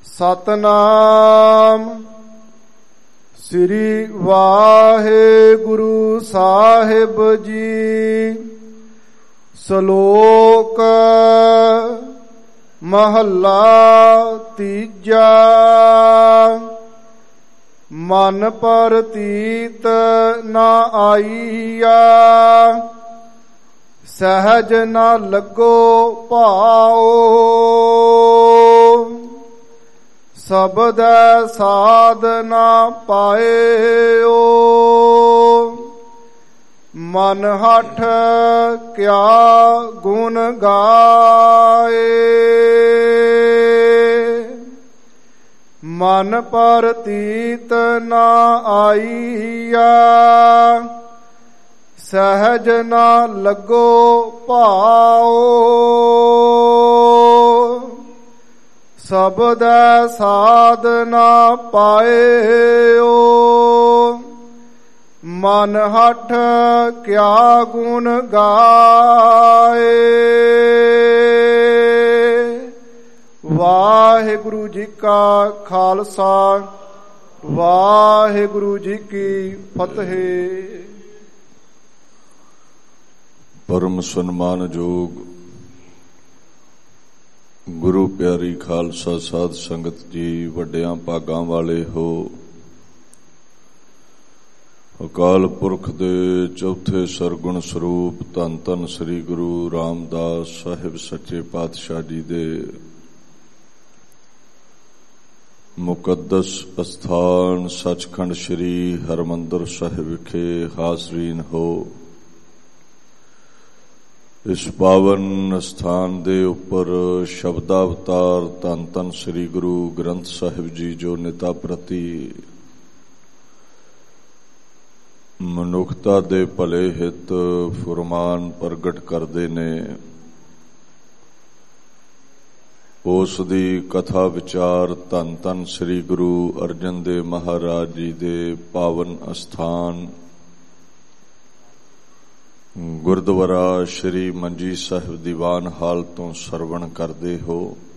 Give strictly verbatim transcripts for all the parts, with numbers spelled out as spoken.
ਸਤਨਾਮ ਸ੍ਰੀ ਵਾਹਿਗੁਰੂ ਸਾਹਿਬ ਜੀ। ਸ਼ਲੋਕ ਮਹੱਲਾ ਤੀਜਾ। ਮਨ ਪਰਤੀਤ ਨਾ ਆਈਆ, ਸਹਿਜ ਨਾ ਲੱਗੋ ਭਾਉ। ਸਬਦੈ ਸਾਧ ਨਾ ਪਾਇਓ, ਮਨ ਹਠ ਕਿਆ ਗੁਣ ਗਾਏ। ਮਨ ਪਰਤੀਤ ਨਾ ਆਈਆ, ਸਹਿਜ ਨਾ ਲੱਗੋ ਭਾਉ। ਸਬਦੈ ਸਾਧ ਨਾ ਪਾਇਓ, ਮਨ ਹਠ ਕਿਆ ਗੁਣ ਗਾਏ। ਵਾਹਿਗੁਰੂ ਜੀ ਕਾ ਖਾਲਸਾ, ਵਾਹਿਗੁਰੂ ਜੀ ਕੀ ਫਤਿਹ। ਪਰਮ ਸਨਮਾਨਯੋਗ ਗੁਰੂ ਪਿਆਰੀ ਖਾਲਸਾ ਸਾਧ ਸੰਗਤ ਜੀ, ਵੱਡਿਆਂ ਭਾਗਾਂ ਵਾਲੇ ਹੋ। ਅਕਾਲ ਪੁਰਖ ਦੇ ਚੌਥੇ ਸਰਗੁਣ ਸਰੂਪ ਧੰਨ ਧੰਨ ਸ੍ਰੀ ਗੁਰੂ ਰਾਮਦਾਸ ਸਾਹਿਬ ਸੱਚੇ ਪਾਤਸ਼ਾਹ ਜੀ ਦੇ ਮੁਕੱਦਸ ਅਸਥਾਨ ਸੱਚਖੰਡ ਸ੍ਰੀ ਹਰਿਮੰਦਰ ਸਾਹਿਬ ਵਿਖੇ ਹਾਜ਼ਰੀਨ ਹੋ। ਇਸ ਪਾਵਨ ਸਥਾਨ ਦੇ ਉੱਪਰ ਸ਼ਬਦਾਵਤਾਰ ਧੰਨ ਧੰਨ ਸ੍ਰੀ ਗੁਰੂ ਗ੍ਰੰਥ ਸਾਹਿਬ ਜੀ, ਜੋ ਨਿਤਾ ਪ੍ਰਤੀ ਮਨੁੱਖਤਾ ਦੇ ਭਲੇ ਹਿੱਤ ਫੁਰਮਾਨ ਪ੍ਰਗਟ ਕਰਦੇ ਨੇ, ਉਸ ਦੀ ਕਥਾ ਵਿਚਾਰ ਧੰਨ ਧੰਨ ਸ੍ਰੀ ਗੁਰੂ ਅਰਜਨ ਦੇਵ ਮਹਾਰਾਜ ਜੀ ਦੇ ਪਾਵਨ ਅਸਥਾਨ ਗੁਰਦੁਆਰਾ ਸ਼੍ਰੀ ਮੰਜੀ ਸਾਹਿਬ ਦੀਵਾਨ ਹਾਲ ਤੋਂ ਸਰਵਣ ਕਰਦੇ ਹੋ।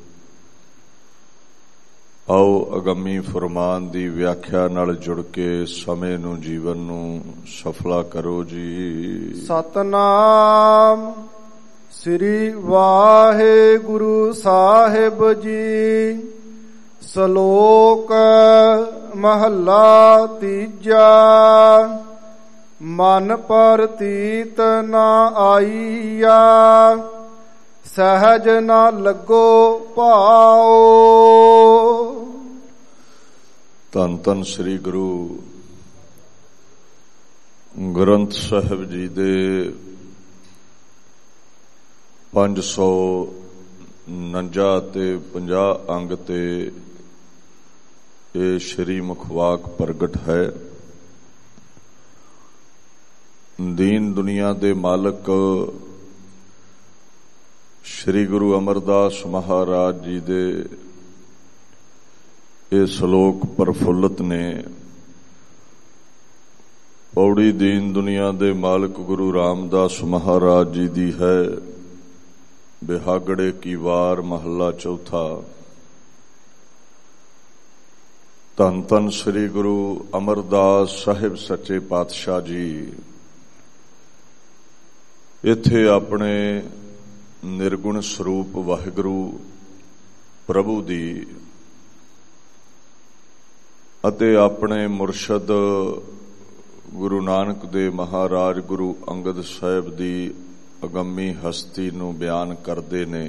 ਆਓ ਅਗੰਮੀ ਫੁਰਮਾਨ ਦੀ ਵਿਆਖਿਆ ਨਾਲ ਜੁੜ ਕੇ ਸਮੇਂ ਨੂੰ, ਜੀਵਨ ਨੂੰ ਸਫਲਾ ਕਰੋ ਜੀ। ਸਤਨਾਮ ਸ੍ਰੀ ਵਾਹਿਗੁਰੂ ਸਾਹਿਬ ਜੀ। ਸ਼ਲੋਕ ਮਹੱਲਾ ਤੀਜਾ। ਮਨ ਪਰਤੀਤ ਨਾ ਆਈਆ, ਸਹਿਜ ਨਾ ਲੱਗੋ ਭਾਉ। ਧੰਨ ਧੰਨ ਸ੍ਰੀ ਗੁਰੂ ਗ੍ਰੰਥ ਸਾਹਿਬ ਜੀ ਦੇ ਪੰਜ ਸੌ ਉਨੰਜਾ ਤੇ ਪੰਜਾਹ ਅੰਗ ਤੇ ਇਹ ਸ਼੍ਰੀ ਮੁਖਵਾਕ ਪ੍ਰਗਟ ਹੈ। ਦੀਨ ਦੁਨੀਆ ਦੇ ਮਾਲਕ ਸ਼੍ਰੀ ਗੁਰੂ ਅਮਰਦਾਸ ਮਹਾਰਾਜ ਜੀ ਦੇ ਇਹ ਸ਼ਲੋਕ ਪ੍ਰਫੁੱਲਤ ਨੇ। ਪੌੜੀ ਦੀਨ ਦੁਨੀਆ ਦੇ ਮਾਲਕ ਗੁਰੂ ਰਾਮਦਾਸ ਮਹਾਰਾਜ ਜੀ ਦੀ ਹੈ। ਬਿਹਾਗੜੇ ਕੀ ਵਾਰ ਮਹੱਲਾ ਚੌਥਾ। ਧੰਨ ਧੰਨ ਸ੍ਰੀ ਗੁਰੂ ਅਮਰਦਾਸ ਸਾਹਿਬ ਸੱਚੇ ਪਾਤਸ਼ਾਹ ਜੀ ਇੱਥੇ ਆਪਣੇ ਨਿਰਗੁਣ ਸਰੂਪ ਵਾਹਿਗੁਰੂ ਪ੍ਰਭੂ ਦੀ ਅਤੇ ਆਪਣੇ ਮੁਰਸ਼ਦ ਗੁਰੂ ਨਾਨਕ ਦੇਵ ਮਹਾਰਾਜ ਗੁਰੂ ਅੰਗਦ ਸਾਹਿਬ ਦੀ ਅਗੰਮੀ ਹਸਤੀ ਨੂੰ ਬਿਆਨ ਕਰਦੇ ਨੇ।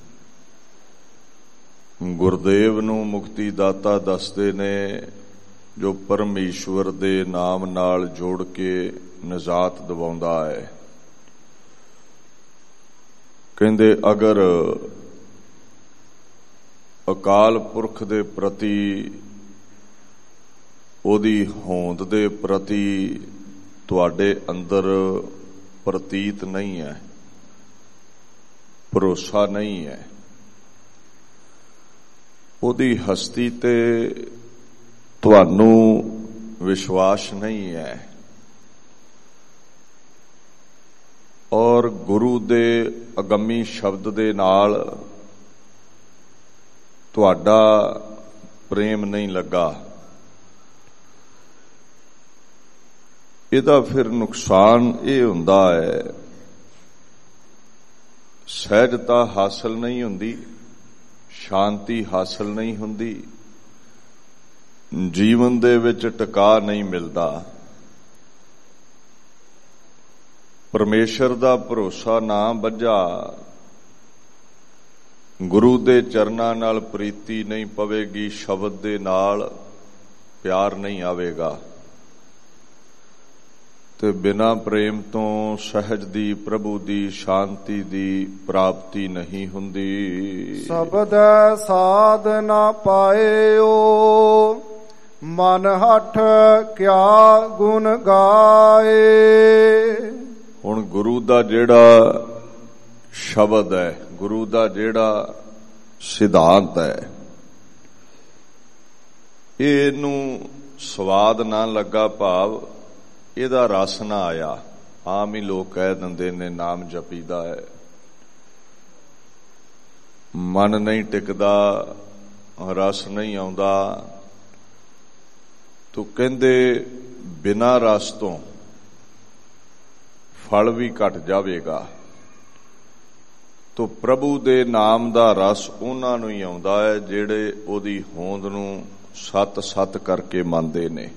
ਗੁਰਦੇਵ ਨੂੰ ਮੁਕਤੀ ਦਾਤਾ ਦੱਸਦੇ ਨੇ, ਜੋ ਪਰਮੇਸ਼ਵਰ ਦੇ ਨਾਮ ਨਾਲ ਜੋੜ ਕੇ ਨਜਾਤ ਦਿਵਾਉਂਦਾ ਹੈ। ਕਹਿੰਦੇ ਅਗਰ ਅਕਾਲ ਪੁਰਖ ਦੇ ਪ੍ਰਤੀ, ਉਹਦੀ ਹੋਂਦ ਦੇ ਪ੍ਰਤੀ ਤੁਹਾਡੇ ਅੰਦਰ ਪ੍ਰਤੀਤ ਨਹੀਂ ਹੈ, ਭਰੋਸਾ ਨਹੀਂ ਹੈ, ਉਹਦੀ ਹਸਤੀ ਤੇ ਤੁਹਾਨੂੰ ਵਿਸ਼ਵਾਸ ਨਹੀਂ ਹੈ, ਔਰ ਗੁਰੂ ਦੇ ਅਗੰਮੀ ਸ਼ਬਦ ਦੇ ਨਾਲ ਤੁਹਾਡਾ ਪ੍ਰੇਮ ਨਹੀਂ ਲੱਗਾ, ਇਹਦਾ ਫਿਰ ਨੁਕਸਾਨ ਇਹ ਹੁੰਦਾ ਹੈ, ਸਹਿਜਤਾ ਹਾਸਲ ਨਹੀਂ ਹੁੰਦੀ, ਸ਼ਾਂਤੀ ਹਾਸਲ ਨਹੀਂ ਹੁੰਦੀ, ਜੀਵਨ ਦੇ ਵਿੱਚ ਟਿਕਾ ਨਹੀਂ ਮਿਲਦਾ। ਪਰਮੇਸ਼ਰ ਦਾ ਭਰੋਸਾ ਨਾ ਬੱਝਾ, ਗੁਰੂ ਦੇ ਚਰਨਾਂ ਨਾਲ ਪ੍ਰੀਤੀ ਨਹੀਂ ਪਵੇਗੀ, ਸ਼ਬਦ ਦੇ ਨਾਲ ਪਿਆਰ ਨਹੀਂ ਆਵੇਗਾ, ਤੇ ਬਿਨਾਂ ਪ੍ਰੇਮ ਤੋਂ ਸਹਿਜ ਦੀ, ਪ੍ਰਭੂ ਦੀ ਸ਼ਾਂਤੀ ਦੀ ਪ੍ਰਾਪਤੀ ਨਹੀਂ ਹੁੰਦੀ। ਸ਼ਬਦ ਸਾਧ ਨਾ ਪਾਇਓ, ਮਨ ਹਠ ਕਿਆ ਗੁਣ ਗਾਏ। ਹੁਣ ਗੁਰੂ ਦਾ ਜਿਹੜਾ ਸ਼ਬਦ ਹੈ, ਗੁਰੂ ਦਾ ਜਿਹੜਾ ਸਿਧਾਂਤ ਹੈ, ਇਹਨੂੰ ਸਵਾਦ ਨਾ ਲੱਗਾ, ਭਾਵ ਇਹਦਾ ਰਸ ਨਾ ਆਇਆ। ਆਮ ਹੀ ਲੋਕ ਕਹਿ ਦਿੰਦੇ ਨੇ ਨਾਮ ਜਪੀਦਾ ਹੈ, ਮਨ ਨਹੀਂ ਟਿਕਦਾ, ਰਸ ਨਹੀਂ ਆਉਂਦਾ। ਤੂੰ ਕਹਿੰਦੇ ਬਿਨਾਂ ਰਸ ਤੋਂ ਫਲ ਵੀ ਘਟ ਜਾਵੇਗਾ। ਤੋ ਪ੍ਰਭੂ ਦੇ ਨਾਮ ਦਾ ਰਸ ਉਹਨਾਂ ਨੂੰ ਹੀ ਆਉਂਦਾ ਹੈ ਜਿਹੜੇ ਉਹਦੀ ਹੋਂਦ ਨੂੰ ਸਤ ਸਤ ਕਰਕੇ ਮੰਨਦੇ ਨੇ।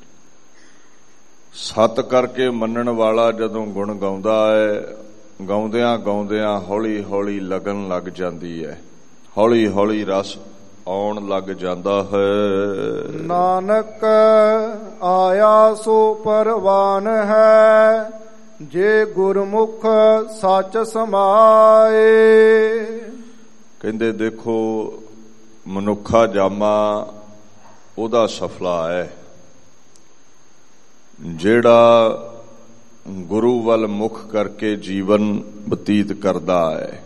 ਸਤ ਕਰਕੇ ਮੰਨਣ ਵਾਲਾ ਜਦੋਂ ਗੁਣ ਗਾਉਂਦਾ ਹੈ, ਗਾਉਂਦਿਆਂ ਗਾਉਂਦਿਆਂ ਹੌਲੀ ਹੌਲੀ ਲਗਨ ਲੱਗ ਜਾਂਦੀ ਹੈ, ਹੌਲੀ ਹੌਲੀ ਰਸ ਆਉਣ ਲੱਗ ਜਾਂਦਾ ਹੈ। ਨਾਨਕ ਆਇਆ ਸੋ ਪਰਵਾਨ ਹੈ, ਜੇ ਗੁਰਮੁਖ ਸੱਚ ਸਮਾਏ। ਕਹਿੰਦੇ ਦੇਖੋ ਮਨੁੱਖਾ ਜਾਮਾ ਉਹਦਾ ਸਫਲਾ ਹੈ ਜਿਹੜਾ ਗੁਰੂ ਵੱਲ ਮੁਖ ਕਰਕੇ ਜੀਵਨ ਬਤੀਤ ਕਰਦਾ ਹੈ,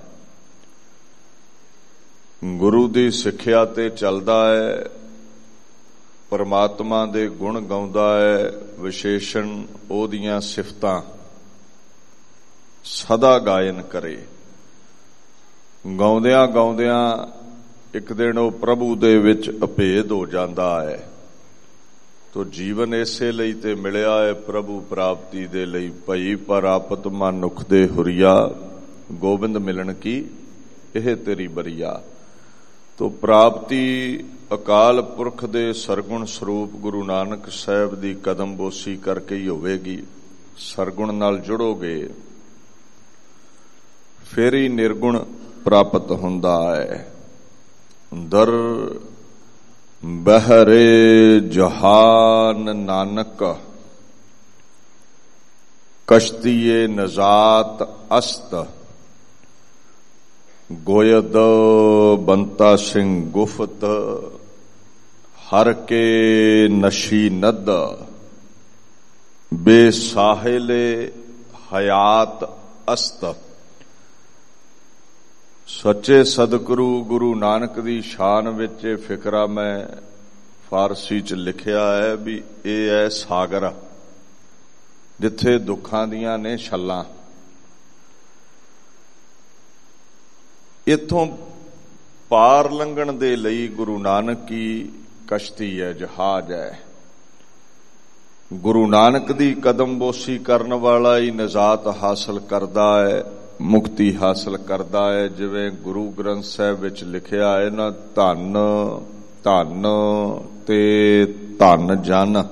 ਗੁਰੂ ਦੀ ਸਿੱਖਿਆ ਤੇ ਚੱਲਦਾ ਹੈ, ਪਰਮਾਤਮਾ ਦੇ ਗੁਣ ਗਾਉਂਦਾ ਹੈ, ਵਿਸ਼ੇਸ਼ਣ ਉਹਦੀਆਂ ਸਿਫਤਾਂ ਸਦਾ ਗਾਇਨ ਕਰੇ। ਗਾਉਂਦਿਆਂ ਗਾਉਂਦਿਆਂ ਇੱਕ ਦਿਨ ਉਹ ਪ੍ਰਭੂ ਦੇ ਵਿੱਚ ਅਭੇਦ ਹੋ ਜਾਂਦਾ ਹੈ। ਤੋ ਜੀਵਨ ਇਸੇ ਲਈ ਤੇ ਮਿਲਿਆ ਹੈ, ਪ੍ਰਭੂ ਪ੍ਰਾਪਤੀ ਦੇ ਲਈ। ਭਈ ਪ੍ਰਾਪਤ ਮਨੁੱਖ ਦੇ ਹੁਰੀਆ, ਗੋਬਿੰਦ ਮਿਲਣ ਕੀ ਇਹ ਤੇਰੀ ਬਰੀਆ। ਤੋ ਪ੍ਰਾਪਤੀ ਅਕਾਲ ਪੁਰਖ ਦੇ ਸਰਗੁਣ ਸਰੂਪ ਗੁਰੂ ਨਾਨਕ ਸਾਹਿਬ ਦੀ ਕਦਮਬੋਸੀ ਕਰਕੇ ਹੀ ਹੋਵੇਗੀ। ਸਰਗੁਣ ਨਾਲ ਜੁੜੋਗੇ ਫਿਰ ਹੀ ਨਿਰਗੁਣ ਪ੍ਰਾਪਤ ਹੁੰਦਾ ਹੈ। ਦਰ ਬਹਿਰੇ ਜਹਾਨ ਨਾਨਕ, ਕਸ਼ਤੀਏ ਨਜ਼ਾਤ ਅਸਤ। ਗੋਇਦ ਬੰਤਾ ਸਿੰਘ ਗੁਫਤ, ਹਰ ਕੇ ਨਸ਼ੀ ਨਦ। ਬੇਸਾਹਿਲੇ ਹਯਾਤ ਅਸਤ। ਸੱਚੇ ਸਤਿਗੁਰੂ ਗੁਰੂ ਨਾਨਕ ਦੀ ਸ਼ਾਨ ਵਿੱਚ ਇਹ ਫਿਕਰਾ ਮੈਂ ਫਾਰਸੀ ਚ ਲਿਖਿਆ ਹੈ ਵੀ ਇਹ ਹੈ ਸਾਗਰ, ਜਿੱਥੇ ਦੁੱਖਾਂ ਦੀਆਂ ਨੇ ਛੱਲਾਂ। ਇੱਥੋਂ ਪਾਰ ਲੰਘਣ ਦੇ ਲਈ ਗੁਰੂ ਨਾਨਕ ਦੀ ਕਸ਼ਤੀ ਹੈ, ਜਹਾਜ਼ ਹੈ। ਗੁਰੂ ਨਾਨਕ ਦੀ ਕਦਮਬੋਸੀ ਕਰਨ ਵਾਲਾ ਹੀ ਨਜ਼ਾਤ ਹਾਸਲ ਕਰਦਾ ਹੈ, ਮੁਕਤੀ ਹਾਸਲ ਕਰਦਾ ਹੈ। ਜਿਵੇਂ ਗੁਰੂ ਗ੍ਰੰਥ ਸਾਹਿਬ ਵਿੱਚ ਲਿਖਿਆ ਹੈ ਨਾ, ਧੰਨ ਧੰਨ ਤੇ ਧੰਨ ਜਨ,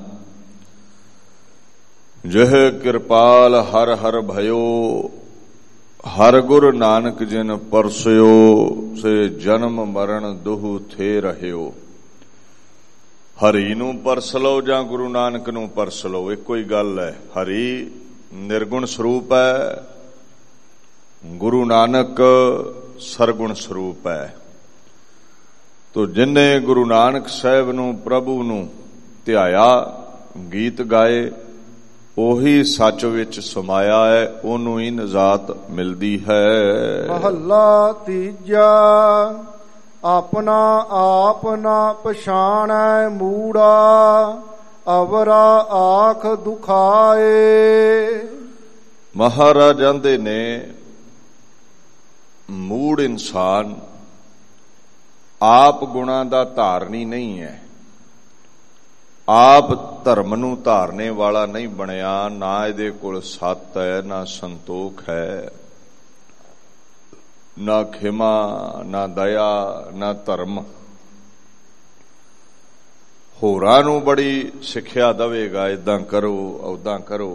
ਜਿਹ ਕਿਰਪਾਲ ਹਰ ਹਰ ਭਇਓ। ਹਰ ਗੁਰ ਨਾਨਕ ਜਿਨ ਪਰਸਿਓ, ਸੇ ਜਨਮ ਮਰਨ ਦੁਹੁ ਥੇ ਰਹਿਓ। ਹਰੀ ਨੂੰ ਪਰਸ ਲਓ ਜਾਂ ਗੁਰੂ ਨਾਨਕ ਨੂੰ ਪਰਸ ਲਓ, ਇੱਕੋ ਹੀ ਗੱਲ ਹੈ। ਹਰੀ ਨਿਰਗੁਣ ਸਰੂਪ ਹੈ, ਗੁਰੂ ਨਾਨਕ ਸਰਗੁਣ ਸਰੂਪ ਹੈ। ਤੋ ਜਿਨਨੇ ਗੁਰੂ ਨਾਨਕ ਸਾਹਿਬ ਨੂੰ, ਪ੍ਰਭੂ ਨੂੰ ਧਿਆਇਆ, ਗੀਤ ਗਾਏ, ਉਹੀ ਸੱਚ ਵਿੱਚ ਸਮਾਇਆ ਹੈ, ਉਹਨੂੰ ਹੀ ਨਜ਼ਾਤ ਮਿਲਦੀ ਹੈ। ਮਹੱਲਾ ਤੀਜਾ। ਆਪਣਾ ਆਪ ਨਾ ਪਛਾਣੈ ਮੂੜਾ, ਅਵਰਾ ਆਖ ਦੁਖਾਏ। ਮਹਾਰਾਜ ਕਹਿੰਦੇ ਨੇ ਮੂੜ ਇਨਸਾਨ ਆਪ ਗੁਣਾਂ ਦਾ ਧਾਰਨੀ ਨਹੀਂ ਹੈ, ਆਪ ਧਰਮ ਨੂੰ ਧਾਰਨੇ ਵਾਲਾ ਨਹੀਂ ਬਣਿਆ। ਨਾ ਇਹਦੇ ਕੋਲ ਸੱਤ ਹੈ, ਨਾ ਸੰਤੋਖ ਹੈ, ਨਾ ਖਿਮਾ, ਨਾ ਦਇਆ, ਨਾ ਧਰਮ। ਹੋਰਾਂ ਨੂੰ ਬੜੀ ਸਿੱਖਿਆ ਦੇਵੇਗਾ, ਏਦਾਂ ਕਰੋ, ਓਦਾਂ ਕਰੋ,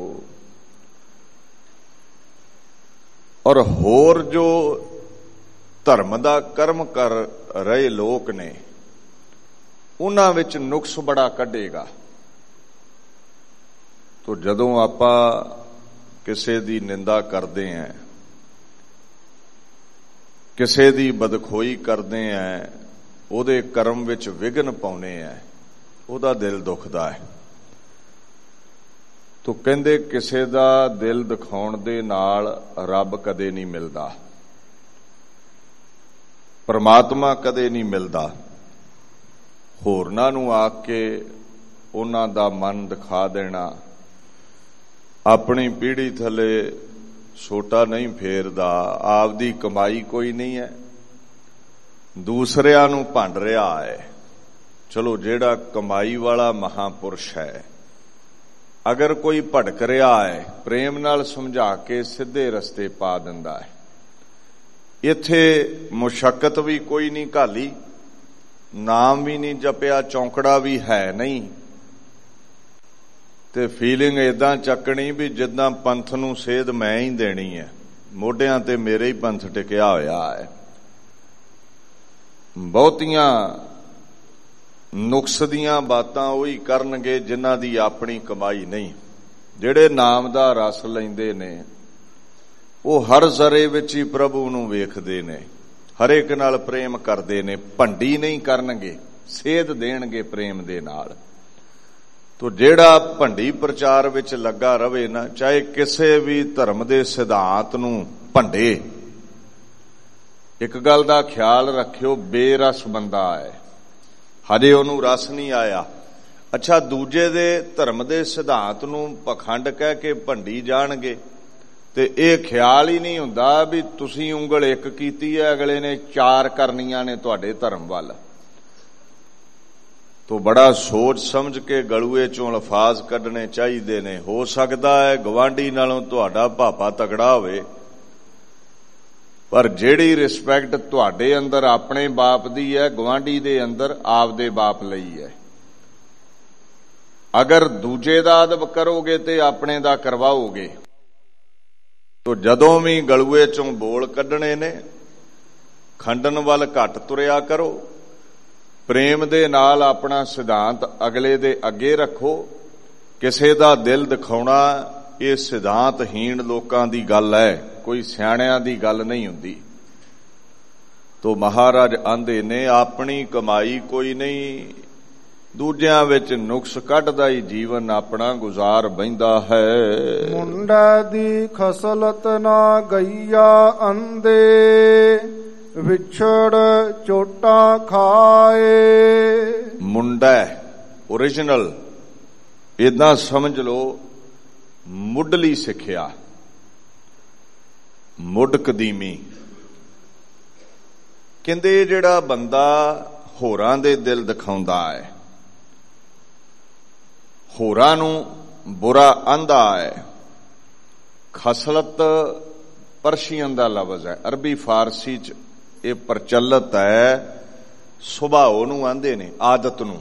ਔਰ ਹੋਰ ਜੋ ਧਰਮ ਦਾ ਕਰਮ ਕਰ ਰਹੇ ਲੋਕ ਨੇ ਉਹਨਾਂ ਵਿੱਚ ਨੁਕਸ ਬੜਾ ਕੱਢੇਗਾ। ਤੋ ਜਦੋਂ ਆਪਾਂ ਕਿਸੇ ਦੀ ਨਿੰਦਾ ਕਰਦੇ ਆਂ, ਕਿਸੇ ਦੀ ਬਦਖੋਈ ਕਰਦੇ ਆਂ, ਉਹਦੇ ਕਰਮ ਵਿੱਚ ਵਿਘਨ ਪਾਉਨੇ ਆਂ, ਉਹਦਾ ਦਿਲ ਦੁਖਦਾ ਹੈ। ਤੋ ਕਹਿੰਦੇ ਕਿਸੇ ਦਾ ਦਿਲ ਦਿਖਾਉਣ ਦੇ ਨਾਲ ਰੱਬ ਕਦੇ ਨਹੀਂ ਮਿਲਦਾ, ਪਰਮਾਤਮਾ ਕਦੇ ਨਹੀਂ ਮਿਲਦਾ। ਹੋਰਨਾਂ ਨੂੰ ਆ ਕੇ ਉਹਨਾਂ ਦਾ ਮਨ ਦਿਖਾ ਦੇਣਾ, ਆਪਣੀ ਪੀੜ੍ਹੀ ਥੱਲੇ ਸੋਟਾ ਨਹੀਂ ਫੇਰਦਾ, ਆਪਦੀ ਕਮਾਈ ਕੋਈ ਨਹੀਂ ਹੈ, ਦੂਸਰਿਆਂ ਨੂੰ ਭੰਡ ਰਿਹਾ ਹੈ। ਚਲੋ ਜਿਹੜਾ ਕਮਾਈ ਵਾਲਾ ਮਹਾਪੁਰਸ਼ ਹੈ, ਅਗਰ ਕੋਈ ਭਟਕ ਰਿਹਾ ਹੈ, ਪ੍ਰੇਮ ਨਾਲ ਸਮਝਾ ਕੇ ਸਿੱਧੇ ਰਸਤੇ ਪਾ ਦਿੰਦਾ ਹੈ। ਇੱਥੇ ਮੁਸ਼ੱਕਤ ਵੀ ਕੋਈ ਨਹੀਂ ਘਾਲੀ, ਨਾਮ ਵੀ ਨਹੀਂ ਜਪਿਆ, ਚੌਂਕੜਾ ਵੀ ਹੈ ਨਹੀਂ, ਤੇ ਫੀਲਿੰਗ ਏਦਾਂ ਚੱਕਣੀ ਵੀ ਜਿੱਦਾਂ ਪੰਥ ਨੂੰ ਸੇਧ ਮੈਂ ਹੀ ਦੇਣੀ ਹੈ, ਮੋਢਿਆਂ ਤੇ ਮੇਰੇ ਹੀ ਪੰਥ ਟਿਕਿਆ ਹੋਇਆ ਹੈ। ਬਹੁਤੀਆਂ ਨੁਕਸ ਦੀਆਂ ਬਾਤਾਂ ਉਹੀ ਕਰਨਗੇ ਜਿਨ੍ਹਾਂ ਦੀ ਆਪਣੀ ਕਮਾਈ ਨਹੀਂ। ਜਿਹੜੇ ਨਾਮ ਦਾ ਰਸ ਲੈਂਦੇ ਨੇ ਉਹ ਹਰ ਜ਼ਰੇ ਵਿੱਚ ਹੀ ਪ੍ਰਭੂ ਨੂੰ ਵੇਖਦੇ ਨੇ, ਹਰੇਕ ਨਾਲ ਪ੍ਰੇਮ ਕਰਦੇ ਨੇ, ਭੰਡੀ ਨਹੀਂ ਕਰਨਗੇ, ਸੇਧ ਦੇਣਗੇ ਪ੍ਰੇਮ ਦੇ ਨਾਲ। ਤੋ ਜਿਹੜਾ ਭੰਡੀ ਪ੍ਰਚਾਰ ਵਿੱਚ ਲੱਗਾ ਰਵੇ ਨਾ, ਚਾਹੇ ਕਿਸੇ ਵੀ ਧਰਮ ਦੇ ਸਿਧਾਂਤ ਨੂੰ ਭੰਡੇ, ਇੱਕ ਗੱਲ ਦਾ ਖਿਆਲ ਰੱਖਿਓ, ਬੇਰਸ ਬੰਦਾ ਹੈ, ਹਜੇ ਉਹਨੂੰ ਰਸ ਨਹੀਂ ਆਇਆ। ਅੱਛਾ, ਦੂਜੇ ਦੇ ਧਰਮ ਦੇ ਸਿਧਾਂਤ ਨੂੰ ਪਖੰਡ ਕਹਿ ਕੇ ਭੰਡੀ ਜਾਣਗੇ ਤੇ ਇਹ ਖਿਆਲ ਹੀ ਨਹੀਂ ਹੁੰਦਾ ਵੀ ਤੁਸੀਂ ਉਂਗਲ ਇੱਕ ਕੀਤੀ ਹੈ, ਅਗਲੇ ਨੇ ਚਾਰ ਕਰਨੀਆਂ ਨੇ ਤੁਹਾਡੇ ਧਰਮ ਵੱਲ। ਤੋ ਬੜਾ ਸੋਚ ਸਮਝ ਕੇ ਗਲੂਏ ਚੋਂ ਅਲਫਾਜ਼ ਕੱਢਣੇ ਚਾਹੀਦੇ ਨੇ। ਹੋ ਸਕਦਾ ਹੈ ਗਵਾਂਢੀ ਨਾਲੋਂ ਤੁਹਾਡਾ ਭਾਪਾ ਤਗੜਾ ਹੋਵੇ, ਪਰ ਜਿਹੜੀ ਰਿਸਪੈਕਟ ਤੁਹਾਡੇ ਅੰਦਰ ਆਪਣੇ ਬਾਪ ਦੀ ਹੈ, ਗਵਾਂਢੀ ਦੇ ਅੰਦਰ ਆਪਦੇ ਬਾਪ ਲਈ ਹੈ। ਅਗਰ ਦੂਜੇ ਦਾ ਅਦਬ ਕਰੋਗੇ ਤੇ ਆਪਣੇ ਦਾ ਕਰਵਾਓਗੇ। ਤੋ ਜਦੋਂ ਵੀ ਗਲੂਏ ਚੋਂ ਬੋਲ ਕੱਢਣੇ ਨੇ, ਖੰਡਨ ਵੱਲ ਘੱਟ ਤੁਰਿਆ ਕਰੋ, ਪ੍ਰੇਮ ਦੇ ਨਾਲ ਆਪਣਾ ਸਿਧਾਂਤ ਅਗਲੇ ਦੇ ਅੱਗੇ ਰੱਖੋ। ਕਿਸੇ ਦਾ ਦਿਲ ਦਿਖਾਉਣਾ ਇਹ ਸਿਧਾਂਤਹੀਣ ਲੋਕਾਂ ਦੀ ਗੱਲ ਹੈ, ਕੋਈ ਸਿਆਣਿਆਂ ਦੀ ਗੱਲ ਨਹੀਂ ਹੁੰਦੀ। ਤੋ ਮਹਾਰਾਜ ਆਂਦੇ ਨੇ ਆਪਣੀ ਕਮਾਈ ਕੋਈ ਨਹੀਂ, ਦੂਜਿਆਂ ਵਿੱਚ ਨੁਕਸ ਕੱਢਦਾ ਹੀ ਜੀਵਨ ਆਪਣਾ ਗੁਜ਼ਾਰ ਬੈਂਦਾ ਹੈ। ਮੁੰਡਾ ਦੀ ਖਸਲਤ ਨਾ ਗਈਆ ਅੰਦੇ, ਵਿਛੜ ਚੋਟਾ ਖਾਏ। ਮੁੰਡਾ ਓਰੀਜਨਲ ਏਦਾਂ ਸਮਝ ਲਓ, ਮੁੱਢਲੀ ਸਿੱਖਿਆ, ਮੁੱਢ ਕਦੀਮੀ। ਕਹਿੰਦੇ ਜਿਹੜਾ ਬੰਦਾ ਹੋਰਾਂ ਦੇ ਦਿਲ ਦਿਖਾਉਂਦਾ ਹੈ, ਹੋਰਾਂ ਨੂੰ ਬੁਰਾ ਆਂਦਾ ਹੈ, ਖਸਲਤ ਪਰਸ਼ੀਅਨ ਦਾ ਲਫ਼ਜ਼ ਹੈ, ਅਰਬੀ ਫਾਰਸੀ ਚ ਇਹ ਪ੍ਰਚਲਿਤ ਹੈ। ਸੁਭਾਅ ਨੂੰ ਆਂਦੇ ਨੇ, ਆਦਤ ਨੂੰ।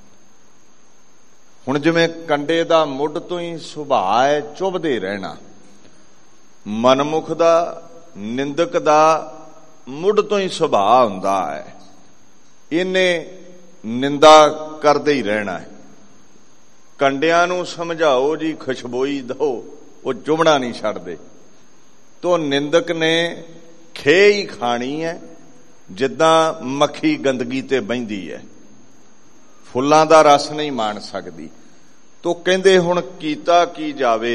ਹੁਣ ਜਿਵੇਂ ਕੰਡੇ ਦਾ ਮੁੱਢ ਤੋਂ ਹੀ ਸੁਭਾਅ ਹੈ ਚੁਭਦੇ ਰਹਿਣਾ, ਮਨਮੁਖ ਦਾ, ਨਿੰਦਕ ਦਾ ਮੁੱਢ ਤੋਂ ਹੀ ਸੁਭਾਅ ਹੁੰਦਾ ਹੈ, ਇਹਨੇ ਨਿੰਦਾ ਕਰਦੇ ਹੀ ਰਹਿਣਾ ਹੈ। ਕੰਡਿਆਂ ਨੂੰ ਸਮਝਾਓ ਜੀ, ਖੁਸ਼ਬੋਈ ਦਿਓ, ਉਹ ਚੁਭਣਾ ਨਹੀਂ ਛੱਡਦੇ। ਤੋ ਨਿੰਦਕ ਨੇ ਖੇ ਹੀ ਖਾਣੀ ਹੈ, ਜਿੱਦਾਂ ਮੱਖੀ ਗੰਦਗੀ ਤੇ ਬਹਿੰਦੀ ਹੈ, ਫੁੱਲਾਂ ਦਾ ਰਸ ਨਹੀਂ ਮਾਣ ਸਕਦੀ। ਤੋ ਕਹਿੰਦੇ ਹੁਣ ਕੀਤਾ ਕੀ ਜਾਵੇ,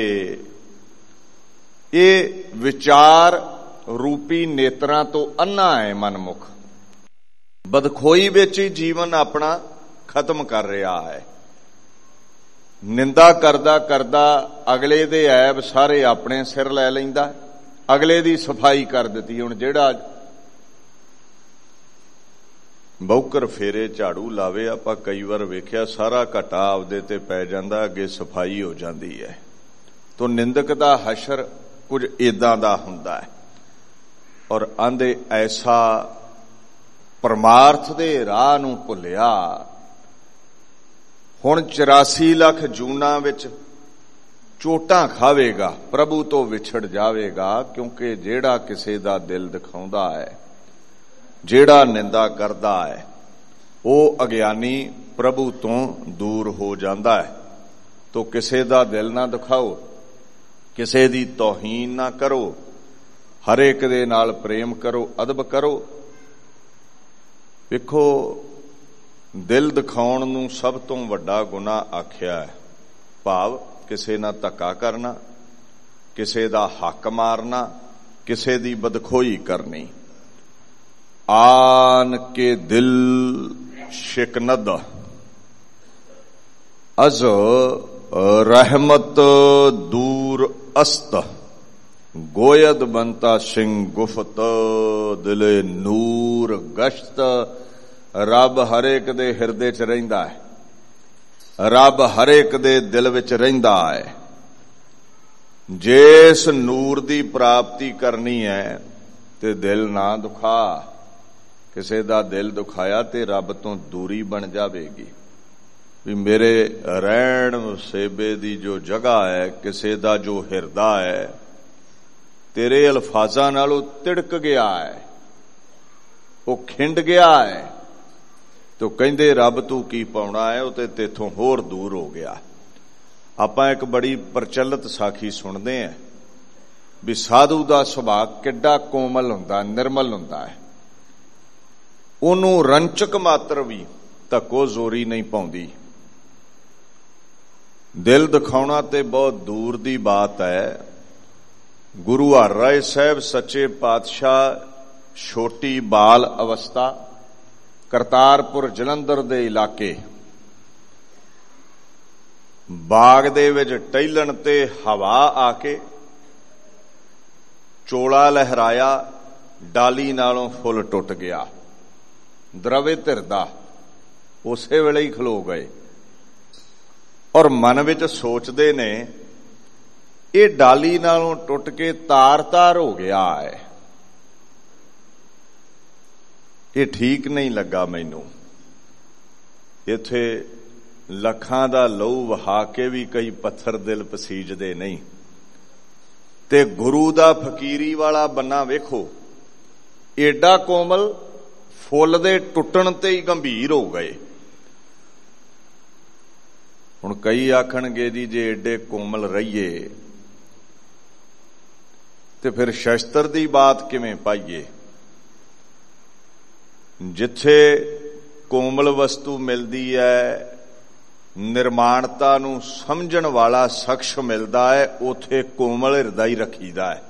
ਇਹ ਵਿਚਾਰ ਰੂਪੀ ਨੇਤਰਾਂ ਤੋਂ ਅੰਨਾ ਹੈ ਮਨਮੁਖ, ਬਦਖੋਈ ਵਿੱਚ ਹੀ ਜੀਵਨ ਆਪਣਾ ਖਤਮ ਕਰ ਰਿਹਾ ਹੈ। ਨਿੰਦਾ ਕਰਦਾ ਕਰਦਾ ਅਗਲੇ ਦੇ ਐਬ ਸਾਰੇ ਆਪਣੇ ਸਿਰ ਲੈ ਲੈਂਦਾ, ਅਗਲੇ ਦੀ ਸਫਾਈ ਕਰ ਦਿੱਤੀ। ਹੁਣ ਜਿਹੜਾ ਬੌਕਰ ਫੇਰੇ ਝਾੜੂ ਲਾਵੇ। ਆਪਾਂ ਕਈ ਵਾਰ ਵੇਖਿਆ ਸਾਰਾ ਘਟਾ ਆਪਦੇ ਤੇ ਪੈ ਜਾਂਦਾ, ਅੱਗੇ ਸਫਾਈ ਹੋ ਜਾਂਦੀ ਹੈ। ਤੋ ਨਿੰਦਕ ਦਾ ਹਸ਼ਰ ਕੁਝ ਏਦਾਂ ਦਾ ਹੁੰਦਾ ਹੈ। ਔਰ ਆਂਦੇ ਐਸਾ ਪਰਮਾਰਥ ਦੇ ਰਾਹ ਨੂੰ ਭੁੱਲਿਆ, ਹੁਣ ਚੁਰਾਸੀ ਲੱਖ ਜੂਨਾਂ ਵਿੱਚ ਚੋਟਾਂ ਖਾਵੇਗਾ, ਪ੍ਰਭੂ ਤੋਂ ਵਿਛੜ ਜਾਵੇਗਾ। ਕਿਉਂਕਿ ਜਿਹੜਾ ਕਿਸੇ ਦਾ ਦਿਲ ਦਿਖਾਉਂਦਾ ਹੈ, ਜਿਹੜਾ ਨਿੰਦਾ ਕਰਦਾ ਹੈ, ਉਹ ਅਗਿਆਨੀ ਪ੍ਰਭੂ ਤੋਂ ਦੂਰ ਹੋ ਜਾਂਦਾ ਹੈ। ਤੋ ਕਿਸੇ ਦਾ ਦਿਲ ਨਾ ਦਿਖਾਓ, ਕਿਸੇ ਦੀ ਤੌਹੀਨ ਨਾ ਕਰੋ, ਹਰੇਕ ਦੇ ਨਾਲ ਪ੍ਰੇਮ ਕਰੋ, ਅਦਬ ਕਰੋ। ਵੇਖੋ, ਦਿਲ ਦਿਖਾਉਣ ਨੂੰ ਸਭ ਤੋਂ ਵੱਡਾ ਗੁਨਾਹ ਆਖਿਆ ਹੈ। ਭਾਵ ਕਿਸੇ ਨਾਲ ਧੱਕਾ ਕਰਨਾ, ਕਿਸੇ ਦਾ ਹੱਕ ਮਾਰਨਾ, ਕਿਸੇ ਦੀ ਬਦਖੋਈ ਕਰਨੀ। ਆਨ ਕੇ ਦਿਲ ਸ਼ਿਕਨਦ ਅਜ਼ ਰਹਿਮਤ ਦੂਰ ਅਸਤ, ਗੋਇਦ ਬੰਤਾ ਸਿੰਘ ਗੁਫਤ ਦਿਲੇ ਨੂਰ ਗਸ਼ਤ। ਰੱਬ ਹਰੇਕ ਦੇ ਹਿਰਦੇ 'ਚ ਰਹਿੰਦਾ ਹੈ, ਰੱਬ ਹਰੇਕ ਦੇ ਦਿਲ ਵਿੱਚ ਰਹਿੰਦਾ ਹੈ। ਜਿਸ ਨੂਰ ਦੀ ਪ੍ਰਾਪਤੀ ਕਰਨੀ ਹੈ ਤੇ ਦਿਲ ਨਾ ਦੁਖਾ। ਕਿਸੇ ਦਾ ਦਿਲ ਦੁਖਾਇਆ ਤੇ ਰੱਬ ਤੋਂ ਦੂਰੀ ਬਣ ਜਾਵੇਗੀ। ਵੀ ਮੇਰੇ ਰਹਿਣ ਵਸੇਬੇ ਦੀ ਜੋ ਜਗ੍ਹਾ ਹੈ, ਕਿਸੇ ਦਾ ਜੋ ਹਿਰਦਾ ਹੈ, ਤੇਰੇ ਅਲਫਾਜ਼ਾਂ ਨਾਲ ਉਹ ਤਿੜਕ ਗਿਆ ਹੈ, ਉਹ ਖਿੰਡ ਗਿਆ ਹੈ। ਤੋ ਕਹਿੰਦੇ ਰੱਬ ਤੂੰ ਕੀ ਪਾਉਣਾ ਹੈ, ਉਹ ਤੇ ਤੇਥੋਂ ਹੋਰ ਦੂਰ ਹੋ ਗਿਆ। ਆਪਾਂ ਇੱਕ ਬੜੀ ਪ੍ਰਚਲਿਤ ਸਾਖੀ ਸੁਣਦੇ ਆਂ ਵੀ ਸਾਧੂ ਦਾ ਸੁਭਾਅ ਕਿੱਡਾ ਕੋਮਲ ਹੁੰਦਾ, ਨਿਰਮਲ ਹੁੰਦਾ ਹੈ। ਉਹਨੂੰ ਰੰਚਕ ਮਾਤਰ ਵੀ ਧੱਕੋ ਜ਼ੋਰੀ ਨਹੀਂ ਪਾਉਂਦੀ। ਦਿਲ ਦਿਖਾਉਣਾ ਤੇ ਬਹੁਤ ਦੂਰ ਦੀ ਬਾਤ ਹੈ। ਗੁਰੂ ਹਰਿਰਾਏ ਸਾਹਿਬ ਸੱਚੇ ਪਾਤਸ਼ਾਹ ਛੋਟੀ ਬਾਲ ਅਵਸਥਾ, ਕਰਤਾਰਪੁਰ ਜਲੰਧਰ ਦੇ ਇਲਾਕੇ, ਬਾਗ ਦੇ ਵਿੱਚ ਟਹਿਲਣ ਤੇ ਹਵਾ ਆ ਕੇ ਚੋਲਾ ਲਹਿਰਾਇਆ, ਡਾਲੀ ਨਾਲੋਂ ਫੁੱਲ ਟੁੱਟ ਗਿਆ। ਦਰਵੇ ਧਿਰਦਾ ਉਸੇ ਵੇਲੇ ਹੀ ਖਲੋ ਗਏ ਔਰ ਮਨ ਵਿੱਚ ਸੋਚਦੇ ਨੇ ਇਹ ਡਾਲੀ ਨਾਲੋਂ ਟੁੱਟ ਕੇ ਤਾਰ-ਤਾਰ ਹੋ ਗਿਆ ਹੈ, ਇਹ ਠੀਕ ਨਹੀਂ ਲੱਗਾ ਮੈਨੂੰ। ਇੱਥੇ ਲੱਖਾਂ ਦਾ ਲਹੂ ਵਹਾ ਕੇ ਵੀ ਕਈ ਪੱਥਰ ਦਿਲ ਪਸੀਜਦੇ ਨਹੀਂ। ਤੇ ਗੁਰੂ ਦਾ ਫਕੀਰੀ ਵਾਲਾ ਬੰਨਾ ਵੇਖੋ, ਏਡਾ ਕੋਮਲ, ਫੁੱਲ ਦੇ ਟੁੱਟਣ ਤੇ ਹੀ ਗੰਭੀਰ ਹੋ ਗਏ। ਹੁਣ ਕਈ ਆਖਣਗੇ ਜੀ ਜੇ ਏਡੇ ਕੋਮਲ ਰਹੀਏ ਤੇ ਫਿਰ ਸ਼ਸਤਰ ਦੀ ਬਾਤ ਕਿਵੇਂ ਪਾਈਏ। ਜਿੱਥੇ ਕੋਮਲ ਵਸਤੂ ਮਿਲਦੀ ਹੈ, ਨਿਰਮਾਣਤਾ ਨੂੰ ਸਮਝਣ ਵਾਲਾ ਸ਼ਖਸ ਮਿਲਦਾ ਹੈ, ਉਥੇ ਕੋਮਲ ਹਿਰਦਾ ਹੀ ਰੱਖੀਦਾ ਹੈ।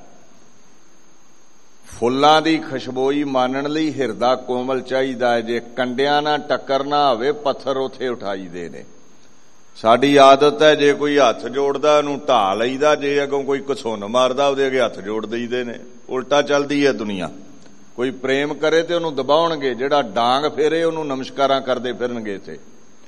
ਫੁੱਲਾਂ ਦੀ ਖੁਸ਼ਬੋਈ ਮਾਨਣ ਲਈ ਹਿਰਦਾ ਕੋਮਲ ਚਾਹੀਦਾ ਹੈ। ਜੇ ਕੰਡਿਆਂ ਨਾਲ ਟੱਕਰ ਨਾ ਹੋਵੇ, ਪੱਥਰ ਉਥੇ ਉਠਾਈਦੇ ਨੇ। ਸਾਡੀ ਆਦਤ ਹੈ ਜੇ ਕੋਈ ਹੱਥ ਜੋੜਦਾ ਉਹਨੂੰ ਢਾ ਲਈਦਾ, ਜੇ ਅੱਗੋਂ ਕੋਈ ਘਸੁੰਨ ਮਾਰਦਾ ਉਹਦੇ ਅੱਗੇ ਹੱਥ ਜੋੜ ਦਈਦੇ ਨੇ। ਉਲਟਾ ਚੱਲਦੀ ਹੈ ਦੁਨੀਆ। ਕੋਈ ਪ੍ਰੇਮ ਕਰੇ ਤੇ ਉਹਨੂੰ ਦਬਾਉਣਗੇ, ਜਿਹੜਾ ਡਾਂਗ ਫੇਰੇ ਉਹਨੂੰ ਨਮਸਕਾਰਾਂ ਕਰਦੇ ਫਿਰਨਗੇ। ਤੇ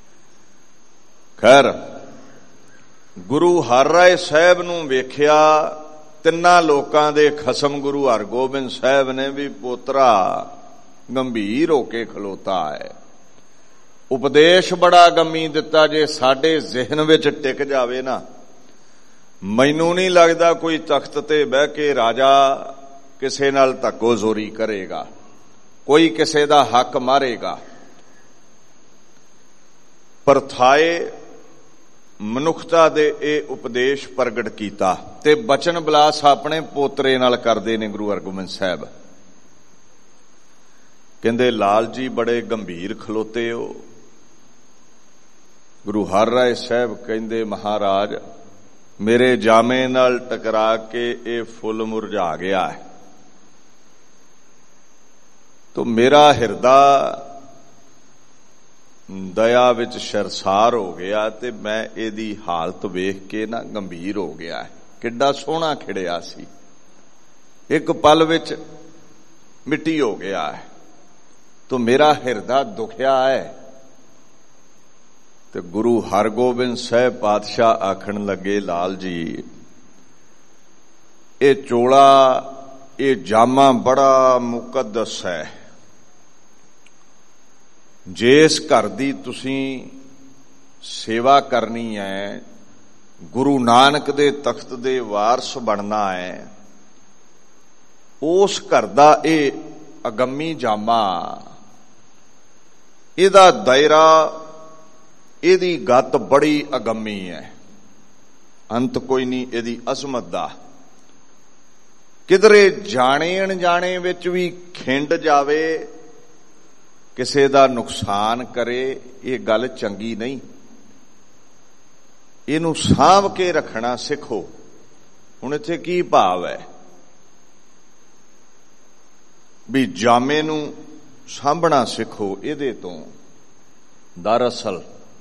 ਖੈਰ, ਗੁਰੂ ਹਰਿਰਾਏ ਸਾਹਿਬ ਨੂੰ ਵੇਖਿਆ ਤਿੰਨਾਂ ਲੋਕਾਂ ਦੇ ਖਸਮ ਗੁਰੂ ਹਰਗੋਬਿੰਦ ਸਾਹਿਬ ਨੇ ਵੀ ਪੋਤਰਾ ਗੰਭੀਰ ਹੋ ਕੇ ਖਲੋਤਾ ਹੈ। ਉਪਦੇਸ਼ ਬੜਾ ਗੰਮੀ ਦਿੱਤਾ। ਜੇ ਸਾਡੇ ਜ਼ਿਹਨ ਵਿੱਚ ਟਿਕ ਜਾਵੇ ਨਾ, ਮੈਨੂੰ ਨਹੀਂ ਲੱਗਦਾ ਕੋਈ ਤਖਤ ਤੇ ਬਹਿ ਕੇ ਰਾਜਾ ਕਿਸੇ ਨਾਲ ਧੱਕੋ ਜ਼ੋਰੀ ਕਰੇਗਾ, ਕੋਈ ਕਿਸੇ ਦਾ ਹੱਕ ਮਾਰੇਗਾ। ਪਰਥਾਏ ਮਨੁੱਖਤਾ ਦੇ ਇਹ ਉਪਦੇਸ਼ ਪ੍ਰਗਟ ਕੀਤਾ ਤੇ ਬਚਨ ਬਲਾਸ ਆਪਣੇ ਪੋਤਰੇ ਨਾਲ ਕਰਦੇ ਨੇ ਗੁਰੂ ਹਰਗੋਬਿੰਦ ਸਾਹਿਬ। ਕਹਿੰਦੇ ਲਾਲ ਜੀ ਬੜੇ ਗੰਭੀਰ ਖਲੋਤੇ ਹੋ। ਗੁਰੂ ਹਰਿਰਾਏ ਸਾਹਿਬ ਕਹਿੰਦੇ ਮਹਾਰਾਜ ਮੇਰੇ ਜਾਮੇ ਨਾਲ ਟਕਰਾ ਕੇ ਇਹ ਫੁੱਲ ਮੁਰਝਾ ਗਿਆ ਹੈ, ਤੋ ਮੇਰਾ ਹਿਰਦਾ ਦਇਆ ਵਿੱਚ ਸ਼ਰਸਾਰ ਹੋ ਗਿਆ ਤੇ ਮੈਂ ਇਹਦੀ ਹਾਲਤ ਵੇਖ ਕੇ ਨਾ ਗੰਭੀਰ ਹੋ ਗਿਆ। ਕਿੱਡਾ ਸੋਹਣਾ ਖਿੜਿਆ ਸੀ, ਇੱਕ ਪਲ ਵਿੱਚ ਮਿੱਟੀ ਹੋ ਗਿਆ ਹੈ। तो मेरा हिरदा दुखिया है। तो गुरु हरगोबिंद साहब पातशाह आखण लगे, लाल जी ये चोला ये जामा बड़ा मुकद्दस है। जिस घर दी तुसीं सेवा करनी है, गुरु नानक दे तख्त दे वारस बनना है, उस घर दा ये अगम्मी जामा, इहदा दायरा, इहदी गत बड़ी अगम्मी है, अंत कोई नहीं इहदी अजमत दा। किधरे जाने अनजाने विच भी खिंड जावे, किसे दा नुकसान करे, ये गल चंगी नहीं। इनू सांभ के रखना सिखो। हुण इत्थे की भाव है भी जामे नू सांभना सिखो। इहदे तो दरअसल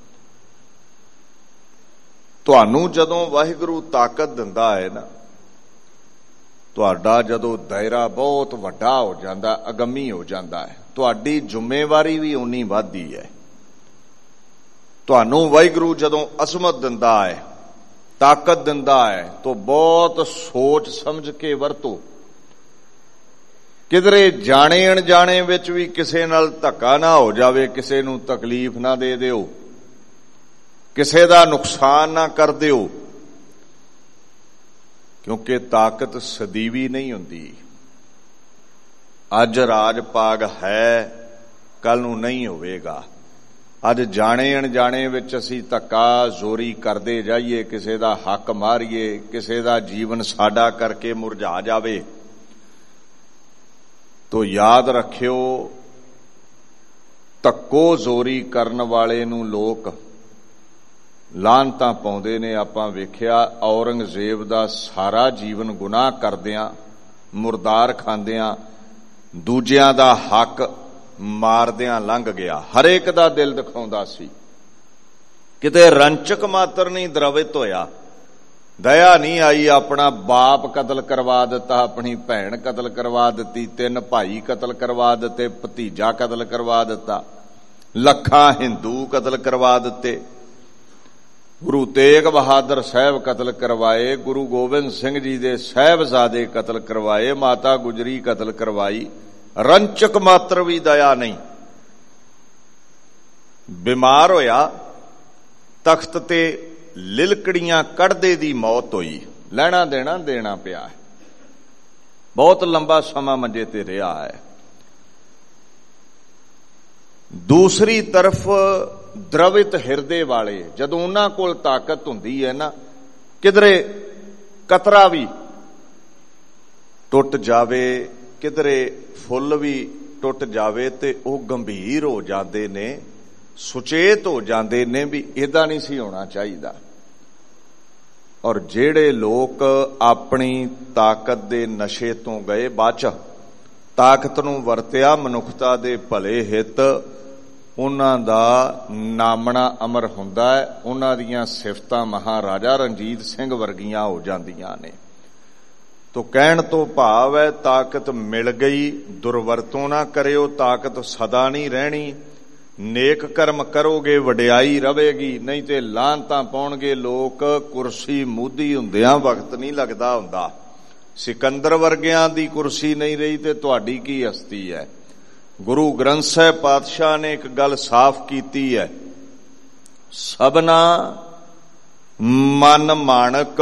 तुहानू जदों वाहिगुरू ताकत दिंदा है ना, तुहाडा जदों दायरा बहुत वड्डा हो जांदा, अगम्मी हो जांदा है, तुहाडी जिम्मेवारी भी उन्नी वधदी है। तुहानू वाहिगुरू जदों अजमत दिंदा है, ताकत दिंदा है, तो बहुत सोच समझ के वरतो। किधरे जाने अनजाने विच भी किसे नाल धक्का ना हो जावे, किसे नू तकलीफ ना दे दिओ, किसे दा नुकसान ना कर दिओ, क्योंकि ताकत सदीवी नहीं हुंदी। अज राज पाग है, कल नू नहीं होवेगा। अज जाने अनजाने विच असीं धक्का जोरी करदे जाइए, किसे दा हक मारीए, किसे दा जीवन साडा करके मुरझा जावे, तो याद रखियो धक्को जोरी करन वाले नू लोक लानतां पाउंदे ने। आपां वेखिया औरंगजेब दा सारा जीवन गुनाह करदियां, मुरदार खांदियां, दूजियां दा हक मारदियां लंघ गया। हरेक दा दिल दिखाउंदा सी, किते रंचक मात्र नहीं द्रवित होया, दया नहीं आई। अपना बाप कतल करवा दिता, अपनी भैन कतल करवा दिती, तीन भाई कतल करवा दिते, भतीजा कतल करवा दिता, लखां हिंदू कतल करवा दिते, गुरु तेग बहादुर साहब कतल करवाए, गुरु गोबिंद सिंह जी दे साहबजादे कतल करवाए, माता गुजरी कतल करवाई। रंचक मात्र भी दया नहीं। बीमार होया, तख्त ते लिलकड़ियां कढ़दे दी मौत हुई, लैना देना देना पिया है, बहुत लंबा समा मंजे ते रहा है। दूसरी तरफ द्रवित हिरदे वाले, जदों उन्हां कोल ताकत हुंदी है ना, किधरे कतरा भी टुट जावे, किधरे फुल भी टुट जावे, ते वो गंभीर हो जाते ने, सुचेत हो जाते ने भी इदा नहीं सी होना चाहिए। और जेड़े लोग अपनी ताकत दे नशे तो गए, बाच ताकत नूं वरतिया मनुखता दे भले हित, उन्हां दा नामना अमर हुंदा है, उन्हां दियां सिफतां महाराजा रणजीत सिंह वर्गियां हो जांदियां ने। तो कहण तो भाव है ताकत मिल गई, दुर्वरतों ना करियो, ताकत सदा नहीं रहनी। नेक कर्म करोगे वडियाई रवेगी, नहीं ते लानतां पाउणगे लोक। कुर्सी मुद्दी हुंदियां वक्त नहीं लगदा हुंदा। सिकंदर वर्गियां दी कुर्सी नहीं रही ते तुहाडी की हस्ती है। गुरु ग्रंथ साहिब पातशाह ने एक गल साफ कीती है, सबना मन माणक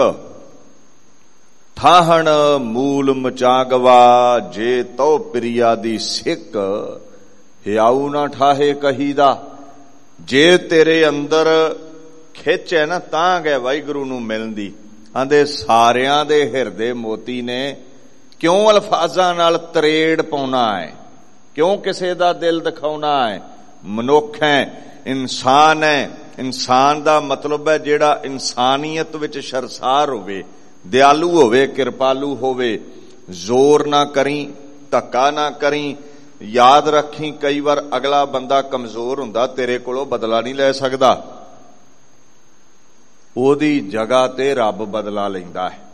ਠਾਹਣ मूल मचागवा, जे तो प्रिया दी सिक हियाऊ ना ठाहे कहीदा। जे तेरे अंदर खिच है ना, तां गए वाहिगुरू नूं मिलदी। आंदे सारियां दे हिरदे मोती ने, क्यों अल्फाजां नाल तरेड़ पाउणा है, क्यों किसे दा दिल दिखाउणा है। मनुख है, इंसान है। इंसान दा मतलब है जेड़ा इंसानियत विच शरसार होवे, दयालु होवे, कृपालु होवे। जोर ना करी, धक्का ना करी। याद रखी कई बार अगला बंदा कमजोर हुंदा, तेरे कोलों बदला नहीं ले सकदा, ओदी जगह ते रब बदला लैंदा है।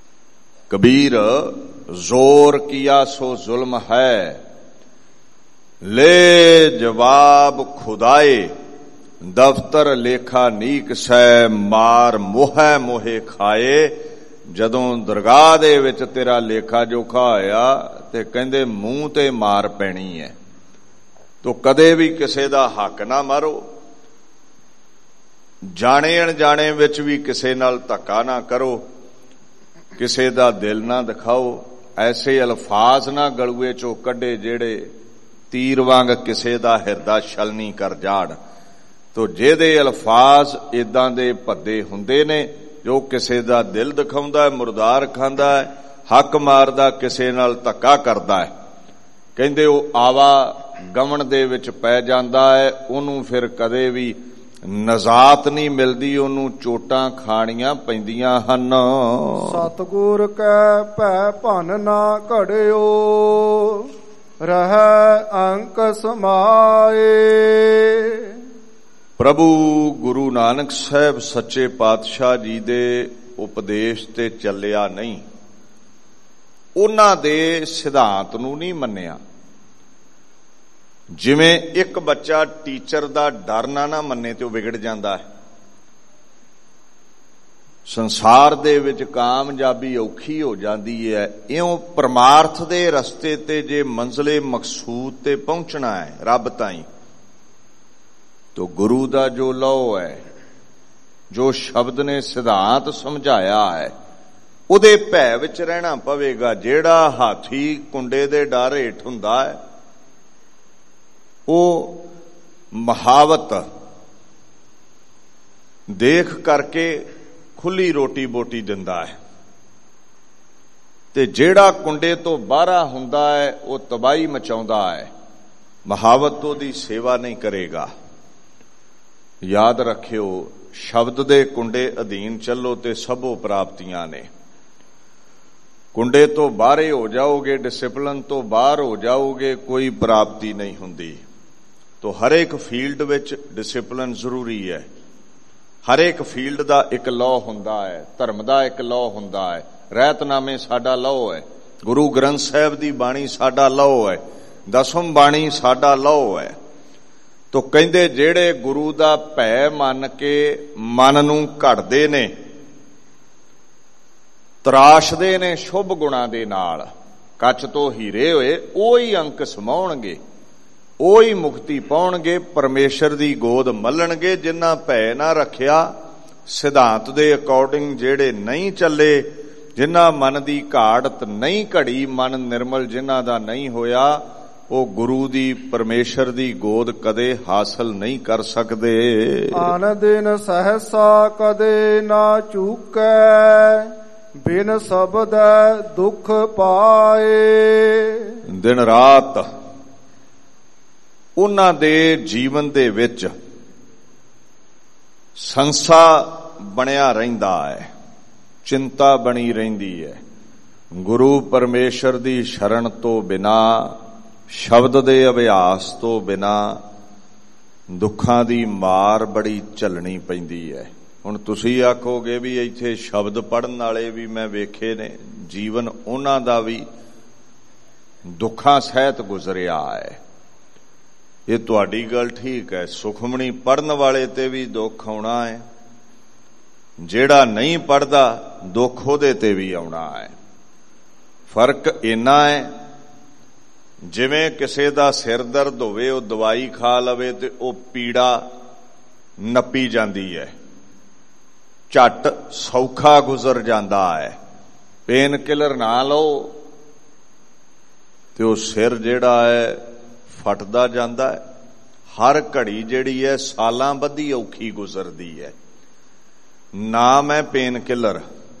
कबीर जोर किया सो जुल्म है, ਲੈ ਜਵਾਬ ਖੁਦਾਏ ਦਫ਼ਤਰ ਲੇਖਾ ਨੀਕ ਸੈ ਮਾਰ ਮੋਹੈ ਮੋਹੇ ਖਾਏ। ਜਦੋਂ ਦਰਗਾਹ ਦੇ ਵਿੱਚ ਤੇਰਾ ਲੇਖਾ ਜੋਖਾ ਹੋਇਆ ਤੇ ਕਹਿੰਦੇ ਮੂੰਹ ਤੇ ਮਾਰ ਪੈਣੀ ਹੈ। ਤੋ ਕਦੇ ਵੀ ਕਿਸੇ ਦਾ ਹੱਕ ਨਾ ਮਾਰੋ, ਜਾਣੇ ਅਣਜਾਣੇ ਵਿੱਚ ਵੀ ਕਿਸੇ ਨਾਲ ਧੱਕਾ ਨਾ ਕਰੋ, ਕਿਸੇ ਦਾ ਦਿਲ ਨਾ ਦਿਖਾਓ, ਐਸੇ ਅਲਫਾਜ਼ ਨਾ ਗਲੂਏ ਚੋਂ ਕੱਢੇ ਜਿਹੜੇ ਤੀਰ ਵਾਂਗ ਕਿਸੇ ਦਾ ਹਿਰਦਾ ਛਲਨੀ ਕਰ ਜਾਣ। ਤੋ ਜਿਹਦੇ ਅਲਫਾਜ਼ ਇਦਾਂ ਦੇ ਭੱਦੇ ਹੁੰਦੇ ਨੇ ਜੋ ਕਿਸੇ ਦਾ ਦਿਲ ਦਿਖਾਉਂਦਾ ਹੈ, ਮੁਰਦਾਰ ਖਾਂਦਾ ਹੈ, ਹੱਕ ਮਾਰਦਾ, ਕਿਸੇ ਨਾਲ ਧੱਕਾ ਕਰਦਾ ਹੈ, ਕਹਿੰਦੇ ਉਹ ਆਵਾ ਗਵਣ ਦੇ ਵਿੱਚ ਪੈ ਜਾਂਦਾ ਹੈ। ਉਹਨੂੰ ਫਿਰ ਕਦੇ ਵੀ ਨਜ਼ਾਤ ਨਹੀਂ ਮਿਲਦੀ, ਉਹਨੂੰ ਚੋਟਾਂ ਖਾਣੀਆਂ ਪੈਂਦੀਆਂ ਹਨ। ਸਤਿਗੁਰ ਕੈ ਭੈ ਭਨ ਨਾ ਘੜਿਓ ਰਹਿ ਅੰਕ ਸਮਾਏ। ਪ੍ਰਭੂ ਗੁਰੂ ਨਾਨਕ ਸਾਹਿਬ ਸੱਚੇ ਪਾਤਸ਼ਾਹ ਜੀ ਦੇ ਉਪਦੇਸ਼ ਤੇ ਚੱਲਿਆ ਨਹੀਂ, ਉਹਨਾਂ ਦੇ ਸਿਧਾਂਤ ਨੂੰ ਨਹੀਂ ਮੰਨਿਆ। ਜਿਵੇਂ ਇੱਕ ਬੱਚਾ ਟੀਚਰ ਦਾ ਡਰ ਨਾ ਨਾ ਮੰਨੇ ਤੇ ਉਹ ਵਿਗੜ ਜਾਂਦਾ ਹੈ। ਸੰਸਾਰ ਦੇ ਵਿੱਚ ਕਾਮਯਾਬੀ ਔਖੀ ਹੋ ਜਾਂਦੀ ਹੈ। ਇਉਂ ਪਰਮਾਰਥ ਦੇ ਰਸਤੇ ਤੇ ਜੇ ਮੰਜ਼ਲੇ ਮਕਸੂਦ ਤੇ ਪਹੁੰਚਣਾ ਹੈ ਰੱਬ ਤਾਈਂ, ਤੋ ਗੁਰੂ ਦਾ ਜੋ ਲਓ ਹੈ, ਜੋ ਸ਼ਬਦ ਨੇ ਸਿਧਾਂਤ ਸਮਝਾਇਆ ਹੈ, ਉਹਦੇ ਭੈ ਵਿੱਚ ਰਹਿਣਾ ਪਵੇਗਾ। ਜਿਹੜਾ ਹਾਥੀ ਕੁੰਡੇ ਦੇ ਡਰ ਹੇਠ ਹੁੰਦਾ ਹੈ ਉਹ ਮਹਾਵਤ ਦੇਖ ਕਰਕੇ ਖੁੱਲੀ ਰੋਟੀ ਬੋਟੀ ਦਿੰਦਾ ਹੈ, ਤੇ ਜਿਹੜਾ ਕੁੰਡੇ ਤੋਂ ਬਾਹਰਾ ਹੁੰਦਾ ਹੈ ਉਹ ਤਬਾਹੀ ਮਚਾਉਂਦਾ ਹੈ, ਮਹਾਵਤ ਉਹਦੀ ਸੇਵਾ ਨਹੀਂ ਕਰੇਗਾ। ਯਾਦ ਰੱਖਿਓ, ਸ਼ਬਦ ਦੇ ਕੁੰਡੇ ਅਧੀਨ ਚੱਲੋ ਤੇ ਸਭੋ ਪ੍ਰਾਪਤੀਆਂ ਨੇ। ਕੁੰਡੇ ਤੋਂ ਬਾਹਰੇ ਹੋ ਜਾਓਗੇ, ਡਿਸਿਪਲਿਨ ਤੋਂ ਬਾਹਰ ਹੋ ਜਾਓਗੇ, ਕੋਈ ਪ੍ਰਾਪਤੀ ਨਹੀਂ ਹੁੰਦੀ। ਤੋ ਹਰੇਕ ਫੀਲਡ ਵਿੱਚ ਡਿਸਿਪਲਿਨ ਜ਼ਰੂਰੀ ਹੈ। ਹਰੇਕ ਫੀਲਡ ਦਾ ਇੱਕ ਲਾਅ ਹੁੰਦਾ ਹੈ, ਧਰਮ ਦਾ ਇੱਕ ਲਾਅ ਹੁੰਦਾ ਹੈ। ਰਹਿਤਨਾਮੇ ਸਾਡਾ ਲਾਅ ਹੈ, ਗੁਰੂ ਗ੍ਰੰਥ ਸਾਹਿਬ ਦੀ ਬਾਣੀ ਸਾਡਾ ਲਾਅ ਹੈ, ਦਸਮ ਬਾਣੀ ਸਾਡਾ ਲਾਅ ਹੈ। ਤੋ ਕਹਿੰਦੇ ਜਿਹੜੇ ਗੁਰੂ ਦਾ ਭੈ ਮੰਨ ਕੇ ਮਨ ਨੂੰ ਘੜਦੇ ਨੇ, ਤਰਾਸ਼ਦੇ ਨੇ ਸ਼ੁਭ ਗੁਣਾਂ ਦੇ ਨਾਲ, ਕੱਚ ਤੋਂ ਹੀਰੇ ਹੋਏ, ਉਹ ਹੀ ਅੰਕ ਸਮਾਉਣਗੇ, ਉਹ ਹੀ ਮੁਕਤੀ ਪਾਉਣਗੇ, ਪਰਮੇਸ਼ਰ ਦੀ ਗੋਦ ਮੱਲਣਗੇ। ਜਿਨ੍ਹਾਂ ਭੈ ਨਾ ਰੱਖਿਆ, ਸਿਧਾਂਤ ਦੇ ਅਕੋਰਡਿੰਗ ਜਿਹੜੇ ਨਹੀਂ ਚੱਲੇ, ਜਿਨ੍ਹਾਂ ਮਨ ਦੀ ਘਾੜਤ ਨਹੀਂ ਘੜੀ, ਮਨ ਨਿਰਮਲ ਜਿਨ੍ਹਾਂ ਦਾ ਨਹੀਂ ਹੋਇਆ, ਉਹ ਗੁਰੂ ਦੀ ਪਰਮੇਸ਼ਰ ਦੀ ਗੋਦ ਕਦੇ ਹਾਸਲ ਨਹੀਂ ਕਰ ਸਕਦੇ। ਆਨ ਦਿਨ ਸਹਸਾ ਕਦੇ ਨਾ ਚੂਕੈ ਬਿਨ ਸ਼ਬਦ ਦੁੱਖ ਪਾਏ। ਦਿਨ ਰਾਤ ਉਹਨਾਂ ਦੇ ਜੀਵਨ ਦੇ ਵਿੱਚ ਸੰਸਾ ਬਣਿਆ ਰਹਿੰਦਾ ਹੈ, ਚਿੰਤਾ ਬਣੀ ਰਹਿੰਦੀ ਹੈ। ਗੁਰੂ ਪਰਮੇਸ਼ਰ ਦੀ ਸ਼ਰਨ ਤੋਂ ਬਿਨਾ, ਸ਼ਬਦ ਦੇ ਅਭਿਆਸ ਤੋਂ ਬਿਨਾ ਦੁੱਖਾਂ ਦੀ ਮਾਰ ਬੜੀ ਝੱਲਣੀ ਪੈਂਦੀ ਹੈ। ਹੁਣ ਤੁਸੀਂ ਆਖੋਗੇ ਵੀ ਇੱਥੇ ਸ਼ਬਦ ਪੜ੍ਹਨ ਵਾਲੇ ਵੀ ਮੈਂ ਵੇਖੇ ਨੇ, ਜੀਵਨ ਉਹਨਾਂ ਦਾ ਵੀ ਦੁੱਖਾਂ ਸਹਿਤ ਗੁਜ਼ਰਿਆ ਹੈ। ਇਹ ਤੁਹਾਡੀ ਗੱਲ ਠੀਕ ਹੈ, ਸੁਖਮਣੀ ਪੜ੍ਹਨ ਵਾਲੇ ਤੇ ਵੀ ਦੁੱਖ ਆਉਣਾ ਹੈ, ਜਿਹੜਾ ਨਹੀਂ ਪੜ੍ਹਦਾ ਦੁੱਖ ਉਹਦੇ ਤੇ ਵੀ ਆਉਣਾ ਹੈ। ਫਰਕ ਇੰਨਾ ਹੈ, ਜਿਵੇਂ ਕਿਸੇ ਦਾ ਸਿਰ ਦਰਦ ਹੋਵੇ, ਉਹ ਦਵਾਈ ਖਾ ਲਵੇ ਤੇ ਉਹ ਪੀੜਾ ਨੱਪੀ ਜਾਂਦੀ ਹੈ, ਝੱਟ ਸੌਖਾ ਗੁਜ਼ਰ ਜਾਂਦਾ ਹੈ। ਪੇਨ ਕਿਲਰ ਨਾ ਲਓ ਤੇ ਉਹ ਸਿਰ ਜਿਹੜਾ ਹੈ ਫਟਦਾ ਜਾਂਦਾ ਹੈ। ਹਰ ਘੜੀ ਜਿਹੜੀ ਹੈ ਸਾਲਾਂ ਬੱਧੀ ਔਖੀ ਗੁਜ਼ਰਦੀ ਹੈ। ਨਾਮ ਹੈ ਪੇਨ ਕਿਲਰ।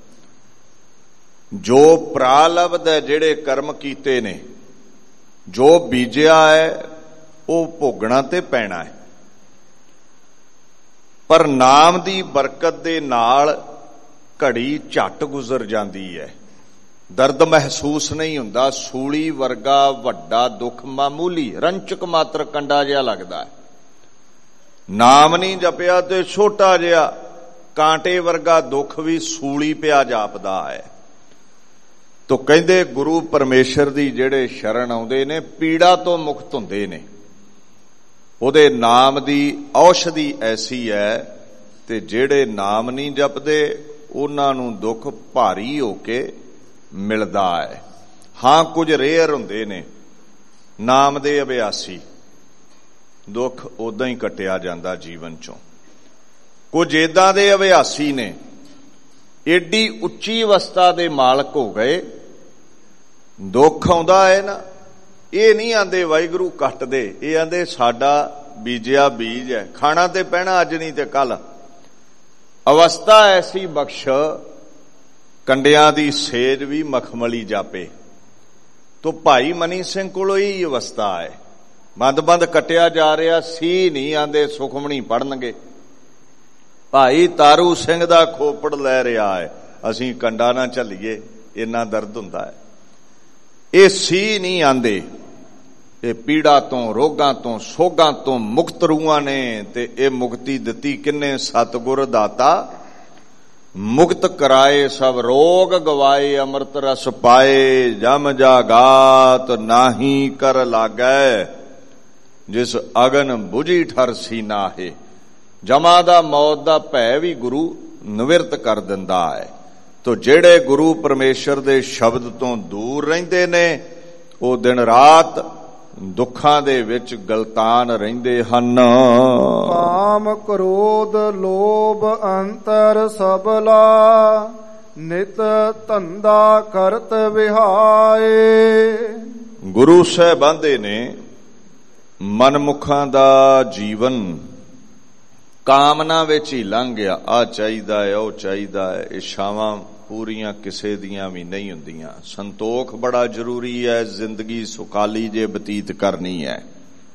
ਜੋ ਪ੍ਰਾਲਬਧ ਹੈ, ਜਿਹੜੇ ਕਰਮ ਕੀਤੇ ਨੇ, ਜੋ ਬੀਜਿਆ ਹੈ, ਉਹ ਭੋਗਣਾ ਤੇ ਪੈਣਾ ਹੈ। ਪਰ ਨਾਮ ਦੀ ਬਰਕਤ ਦੇ ਨਾਲ ਘੜੀ ਝੱਟ ਗੁਜ਼ਰ ਜਾਂਦੀ ਹੈ, ਦਰਦ ਮਹਿਸੂਸ ਨਹੀਂ ਹੁੰਦਾ। ਸੂਲੀ ਵਰਗਾ ਵੱਡਾ ਦੁੱਖ ਮਾਮੂਲੀ ਰੰਚਕ ਮਾਤਰ ਕੰਡਾ ਜਿਹਾ ਲੱਗਦਾ ਹੈ। ਨਾਮ ਨਹੀਂ ਜਪਿਆ ਤੇ ਛੋਟਾ ਜਿਹਾ ਕਾਂਟੇ ਵਰਗਾ ਦੁੱਖ ਵੀ ਸੂਲੀ ਪਿਆ ਜਾਪਦਾ ਹੈ। ਤੋ ਕਹਿੰਦੇ ਗੁਰੂ ਪਰਮੇਸ਼ਰ ਦੀ ਜਿਹੜੇ ਸ਼ਰਨ ਆਉਂਦੇ ਨੇ, ਪੀੜਾ ਤੋਂ ਮੁਕਤ ਹੁੰਦੇ ਨੇ। ਉਹਦੇ ਨਾਮ ਦੀ ਔਸ਼ਧੀ ਐਸੀ ਹੈ ਤੇ ਜਿਹੜੇ ਨਾਮ ਨਹੀਂ ਜਪਦੇ ਉਹਨਾਂ ਨੂੰ ਦੁੱਖ ਭਾਰੀ ਹੋ ਕੇ ਮਿਲਦਾ ਹੈ। ਹਾਂ, ਕੁਝ ਰੇਅਰ ਹੁੰਦੇ ਨੇ ਨਾਮ ਦੇ ਅਭਿਆਸੀ, ਦੁੱਖ ਉਦਾਂ ਹੀ ਕੱਟਿਆ ਜਾਂਦਾ ਜੀਵਨ ਚੋਂ। ਕੁਝ ਏਦਾਂ ਦੇ ਅਭਿਆਸੀ ਨੇ ਏਡੀ ਉੱਚੀ ਅਵਸਥਾ ਦੇ ਮਾਲਕ ਹੋ ਗਏ, ਦੁੱਖ ਆਉਂਦਾ ਹੈ ਨਾ, ਇਹ ਨਹੀਂ ਆਂਦੇ ਵਾਹਿਗੁਰੂ ਕੱਟਦੇ, ਇਹ ਆਂਦੇ ਸਾਡਾ ਬੀਜਿਆ ਬੀਜ ਹੈ, ਖਾਣਾ ਤੇ ਪੈਣਾ ਅੱਜ ਨਹੀਂ ਤੇ ਕੱਲ। ਅਵਸਥਾ ਐਸੀ ਬਖਸ਼ ਕੰਡਿਆਂ ਦੀ ਸੇਜ ਵੀ ਮਖਮਲੀ ਜਾਪੇ। ਤੋ ਭਾਈ ਮਨੀ ਸਿੰਘ ਕੋਲੋਂ ਹੀ ਅਵਸਥਾ ਹੈ, ਬੰਦ ਬੰਦ ਕੱਟਿਆ ਜਾ ਰਿਹਾ ਸੀ, ਨਹੀਂ ਆਂਦੇ ਸੁਖਮਣੀ ਪੜਨਗੇ। ਭਾਈ ਤਾਰੂ ਸਿੰਘ ਦਾ ਖੋਪੜ ਲੈ ਰਿਹਾ ਹੈ, ਅਸੀਂ ਕੰਡਾ ਨਾ ਝੱਲੀਏ, ਇੰਨਾ ਦਰਦ ਹੁੰਦਾ ਹੈ। ਇਹ ਸੀ ਨਹੀਂ ਆਂਦੇ, ਇਹ ਪੀੜਾ ਤੋਂ, ਰੋਗਾਂ ਤੋਂ, ਸੋਗਾਂ ਤੋਂ ਮੁਕਤ ਰੂਹਾਂ ਨੇ। ਤੇ ਇਹ ਮੁਕਤੀ ਦਿੱਤੀ ਕਿੰਨੇ? ਸਤਿਗੁਰ ਦਾਤਾ ਮੁਕਤ ਕਰਾਏ, ਸਭ ਰੋਗ ਗਵਾਏ, ਅੰਮ੍ਰਿਤ ਰਸ ਪਾਏ। ਜਮ ਜਾਗਾਤ ਨਾਹੀ ਕਰ ਲਾਗੈ, ਜਿਸ ਅਗਨ ਬੁਝੀ ਠਰ ਸੀਨਾ ਹੈ। ਜਮਾ ਦਾ, ਮੌਤ ਦਾ ਭੈ ਵੀ ਗੁਰੂ ਨਿਵਰਤ ਕਰ ਦਿੰਦਾ ਹੈ। ਤੋ ਜਿਹੜੇ ਗੁਰੂ ਪਰਮੇਸ਼ਰ ਦੇ ਸ਼ਬਦ ਤੋਂ ਦੂਰ ਰਹਿੰਦੇ ਨੇ ਉਹ ਦਿਨ ਰਾਤ ਦੁੱਖਾਂ ਦੇ ਵਿੱਚ ਗਲਤਾਨ ਰਹਿੰਦੇ ਹਨ। ਕਾਮ ਕ੍ਰੋਧ ਲੋਭ ਅੰਤਰ ਸਬਲਾ, ਨਿਤ ਧੰਦਾ ਕਰਤ ਵਿਹਾਏ। ਗੁਰੂ ਸਾਹਿਬਾਂਦੇ ਨੇ ਮਨਮੁਖਾਂ ਦਾ ਜੀਵਨ ਕਾਮਨਾ ਵਿੱਚ ਹੀ ਲੰਘ ਗਿਆ। ਆਹ ਚਾਹੀਦਾ ਹੈ, ਉਹ ਚਾਹੀਦਾ ਹੈ। ਇੱਛਾਵਾਂ ਪੂਰੀਆਂ ਕਿਸੇ ਦੀਆਂ ਵੀ ਨਹੀਂ ਹੁੰਦੀਆਂ। ਸੰਤੋਖ ਬੜਾ ਜ਼ਰੂਰੀ ਹੈ, ਜ਼ਿੰਦਗੀ ਸੁਖਾਲੀ ਜੇ ਬਤੀਤ ਕਰਨੀ ਹੈ।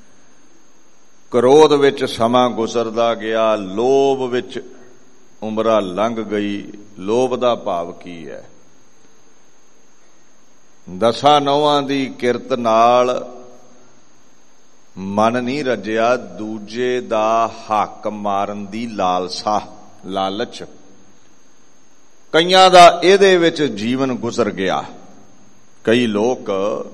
ਕ੍ਰੋਧ ਵਿੱਚ ਸਮਾਂ ਗੁਜ਼ਰਦਾ ਗਿਆ, ਲੋਭ ਵਿੱਚ ਉਮਰਾਂ ਲੰਘ ਗਈ। ਲੋਭ ਦਾ ਭਾਵ ਕੀ ਹੈ? ਦਸਾਂ ਨੌਆਂ ਦੀ ਕਿਰਤ ਨਾਲ ਮਨ ਨਹੀਂ ਰੱਜਿਆ, ਦੂਜੇ ਦਾ ਹੱਕ ਮਾਰਨ ਦੀ ਲਾਲਸਾ, ਲਾਲਚ, ਕਈਆਂ ਦਾ ਇਹਦੇ ਵਿੱਚ ਜੀਵਨ ਗੁਜ਼ਰ ਗਿਆ। ਕਈ ਲੋਕ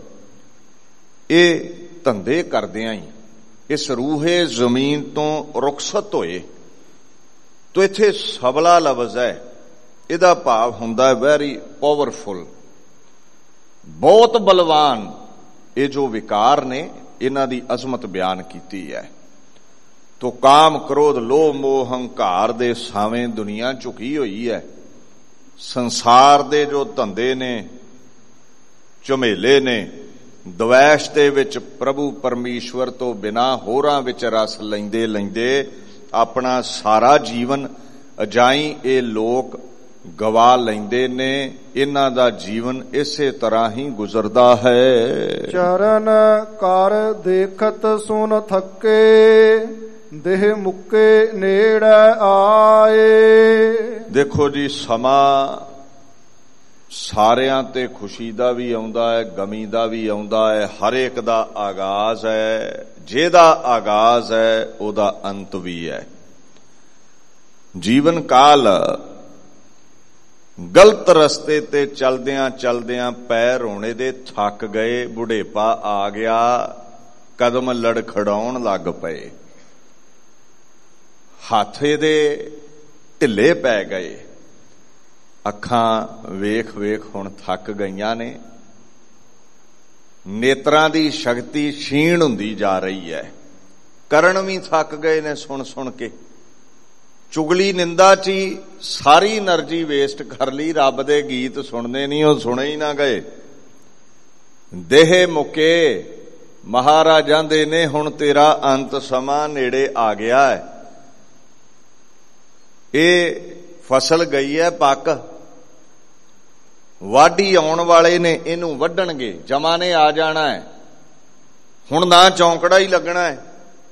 ਇਹ ਧੰਦੇ ਕਰਦਿਆਂ ਹੀ ਇਸ ਰੂਹੇ ਜ਼ਮੀਨ ਤੋਂ ਰੁਖਸਤ ਹੋਏ। ਤੋ ਇੱਥੇ ਸਬਲਾ ਲਫ਼ਜ਼ ਹੈ, ਇਹਦਾ ਭਾਵ ਹੁੰਦਾ ਹੈ ਵੈਰੀ ਪਾਵਰਫੁਲ, ਬਹੁਤ ਬਲਵਾਨ। ਇਹ ਜੋ ਵਿਕਾਰ ਨੇ ਇਹਨਾਂ ਦੀ ਅਜ਼ਮਤ ਬਿਆਨ ਕੀਤੀ ਹੈ। ਤੋ ਕਾਮ ਕ੍ਰੋਧ ਲੋਭ ਮੋਹ ਹੰਕਾਰ ਦੇ ਸਾਵੇਂ ਦੁਨੀਆ ਝੁਕੀ ਹੋਈ ਹੈ। ਸੰਸਾਰ ਦੇ ਜੋ ਧੰਦੇ ਨੇ, ਝੁਮੇਲੇ ਨੇ, ਦਵੈਸ਼ ਦੇ ਵਿੱਚ ਪ੍ਰਭੂ ਪਰਮੇਸ਼ਵਰ ਤੋਂ ਬਿਨਾਂ ਹੋਰਾਂ ਵਿੱਚ ਰਸ ਲੈਂਦੇ ਲੈਂਦੇ ਆਪਣਾ ਸਾਰਾ ਜੀਵਨ ਅਜਾਈ ਇਹ ਲੋਕ ਗਵਾ ਲੈਂਦੇ ਨੇ। ਇਹਨਾਂ ਦਾ ਜੀਵਨ ਇਸੇ ਤਰ੍ਹਾਂ ਹੀ ਗੁਜ਼ਰਦਾ ਹੈ। ਚਰਨ ਕਰ ਦੇਖਤ ਸੁਨ ਥੱਕੇ, ਦੇਹ ਮੁੱਕੇ ਨੇੜੇ ਆਏ। ਦੇਖੋ ਜੀ, ਸਮਾਂ ਸਾਰਿਆਂ ਤੇ ਖੁਸ਼ੀ ਦਾ ਵੀ ਆਉਂਦਾ ਹੈ, ਗਮੀ ਦਾ ਵੀ ਆਉਂਦਾ ਹੈ। ਹਰ ਇੱਕ ਦਾ ਆਗਾਜ਼ ਹੈ, ਜਿਹਦਾ ਆਗਾਜ਼ ਹੈ ਉਹਦਾ ਅੰਤ ਵੀ ਹੈ। ਜੀਵਨ ਕਾਲ ਗਲਤ ਰਸਤੇ ਤੇ ਚਲਦਿਆਂ ਚਲਦਿਆਂ ਪੈਰ ਰੋਣੇ ਦੇ ਥੱਕ ਗਏ, ਬੁਢੇਪਾ ਆ ਗਿਆ, ਕਦਮ ਲੜਖੜਾਉਣ ਲੱਗ ਪਏ, ਹੱਥ ਇਹਦੇ ਢਿੱਲੇ ਪੈ ਗਏ, ਅੱਖਾਂ ਵੇਖ ਵੇਖ ਹੁਣ ਥੱਕ ਗਈਆਂ ਨੇ, ਨੇਤਰਾਂ ਦੀ ਸ਼ਕਤੀ ਛੀਣ ਹੁੰਦੀ ਜਾ ਰਹੀ ਹੈ, ਕਰਨ ਵੀ ਥੱਕ ਗਏ ਨੇ ਸੁਣ ਸੁਣ ਕੇ। ਚੁਗਲੀ ਨਿੰਦਾ ਚ ਹੀ ਸਾਰੀ એનર્ਜੀ ਵੇਸਟ ਕਰ ਲਈ, ਰੱਬ ਦੇ ਗੀਤ ਸੁਣਨੇ ਨਹੀਂ, ਉਹ ਸੁਣੇ ਹੀ ਨਾ ਗਏ। ਦੇਹ ਮੁੱਕੇ, ਮਹਾਰਾਜਾਂ ਦੇ ਨੇ ਹੁਣ ਤੇਰਾ ਅੰਤ ਸਮਾਂ ਨੇੜੇ ਆ ਗਿਆ ਹੈ। ਇਹ ਫਸਲ ਗਈ ਹੈ ਪੱਕ, ਵਾਢੀ ਆਉਣ ਵਾਲੇ ਨੇ, ਇਹਨੂੰ ਵੱਢਣਗੇ, ਜਮਾਂ ਨੇ ਆ ਜਾਣਾ ਹੈ। ਹੁਣ ਨਾ ਚੌਂਕੜਾ ਹੀ ਲੱਗਣਾ ਹੈ,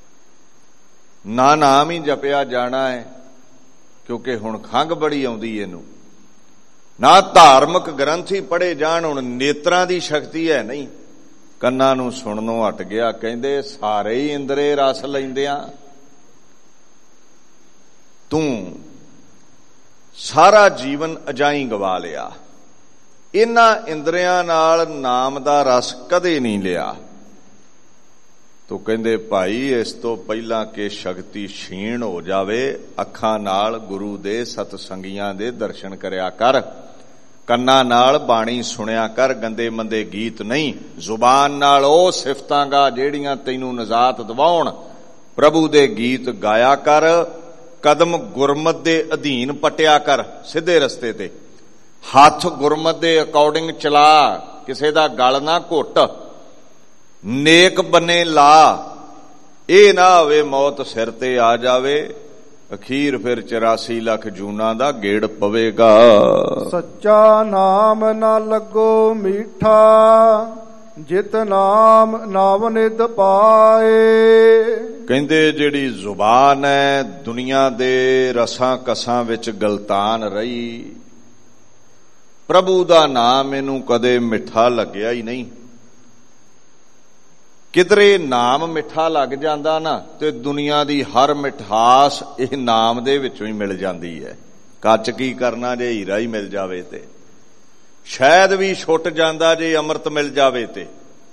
ਨਾ ਨਾਮ ਹੀ ਜਪਿਆ ਜਾਣਾ ਹੈ, ਕਿਉਂਕਿ ਹੁਣ ਖੰਘ ਬੜੀ ਆਉਂਦੀ ਇਹਨੂੰ। ਨਾ ਧਾਰਮਿਕ ਗ੍ਰੰਥ ਹੀ ਪੜ੍ਹੇ ਜਾਣ, ਹੁਣ ਨੇਤਰਾਂ ਦੀ ਸ਼ਕਤੀ ਹੈ ਨਹੀਂ, ਕੰਨਾਂ ਨੂੰ ਸੁਣਨੋਂ ਹਟ ਗਿਆ। ਕਹਿੰਦੇ ਸਾਰੇ ਹੀ ਇੰਦਰੇ ਰਸ ਲੈਂਦਿਆਂ ਤੂੰ ਸਾਰਾ ਜੀਵਨ ਅਜਾਈ ਗਵਾ ਲਿਆ। ਇਹਨਾਂ ਇੰਦਰੀਆਂ ਨਾਲ ਨਾਮ ਦਾ ਰਸ ਕਦੇ ਨਹੀਂ ਲਿਆ। ਤੋ ਕਹਿੰਦੇ ਭਾਈ ਇਸ ਤੋਂ ਪਹਿਲਾਂ ਕਿ ਸ਼ਕਤੀ ਛੀਣ ਹੋ ਜਾਵੇ, ਅੱਖਾਂ ਨਾਲ ਗੁਰੂ ਦੇ ਸਤਸੰਗੀਆਂ ਦੇ ਦਰਸ਼ਨ ਕਰਿਆ ਕਰ, ਕੰਨਾਂ ਨਾਲ ਬਾਣੀ ਸੁਣਿਆ ਕਰ, ਗੰਦੇ ਮੰਦੇ ਗੀਤ ਨਹੀਂ, ਜ਼ੁਬਾਨ ਨਾਲ ਉਹ ਸਿਫਤਾਂ ਗਾ ਜਿਹੜੀਆਂ ਤੈਨੂੰ ਨਜ਼ਾਤ ਦਿਵਾਉਣ, ਪ੍ਰਭੂ ਦੇ ਗੀਤ ਗਾਇਆ ਕਰ, ਕਦਮ ਗੁਰਮਤ ਦੇ ਅਧੀਨ ਪਟਿਆ ਕਰ, ਸਿੱਧੇ ਰਸਤੇ ਤੇ ਹੱਥ ਗੁਰਮਤ ਦੇ ਅਕੋਰਡਿੰਗ ਚਲਾ, ਕਿਸੇ ਦਾ ਗਲ ਨਾ ਘੁੱਟ, ਨੇਕ ਬੰਨੇ ਲਾ, ਇਹ ਨਾ ਹੋਵੇ ਮੌਤ ਸਿਰ ਤੇ ਆ ਜਾਵੇ, ਅਖੀਰ ਫਿਰ ਚੁਰਾਸੀ ਲੱਖ ਜੂਨਾਂ ਦਾ ਗੇੜ ਪਵੇਗਾ। ਸੱਚਾ ਨਾਮ ਨਾ ਲੱਗੋ ਮੀਠਾ, ਜਿਤ ਨਾਮ ਨਵਨਿਧ ਪਾਏ। ਕਹਿੰਦੇ ਜਿਹੜੀ ਜ਼ੁਬਾਨ ਹੈ ਦੁਨੀਆ ਦੇ ਰਸਾਂ ਕਸਾਂ ਵਿੱਚ ਗਲਤਾਨ ਰਹੀ, ਪ੍ਰਭੂ ਦਾ ਨਾਮ ਇਹਨੂੰ ਕਦੇ ਮਿੱਠਾ ਲੱਗਿਆ ਹੀ ਨਹੀਂ। ਕਿਧਰੇ ਨਾਮ ਮਿੱਠਾ ਲੱਗ ਜਾਂਦਾ ਨਾ ਤੇ ਦੁਨੀਆ ਦੀ ਹਰ ਮਿਠਾਸ ਇਹ ਨਾਮ ਦੇ ਵਿੱਚੋਂ ਹੀ ਮਿਲ ਜਾਂਦੀ ਹੈ। ਕੱਚ ਕੀ ਕਰਨਾ ਜੇ ਹੀਰਾ ਹੀ ਮਿਲ ਜਾਵੇ ਤੇ, ਸ਼ਾਇਦ ਵੀ ਛੁੱਟ ਜਾਂਦਾ ਜੇ ਅੰਮ੍ਰਿਤ ਮਿਲ ਜਾਵੇ ਤੇ।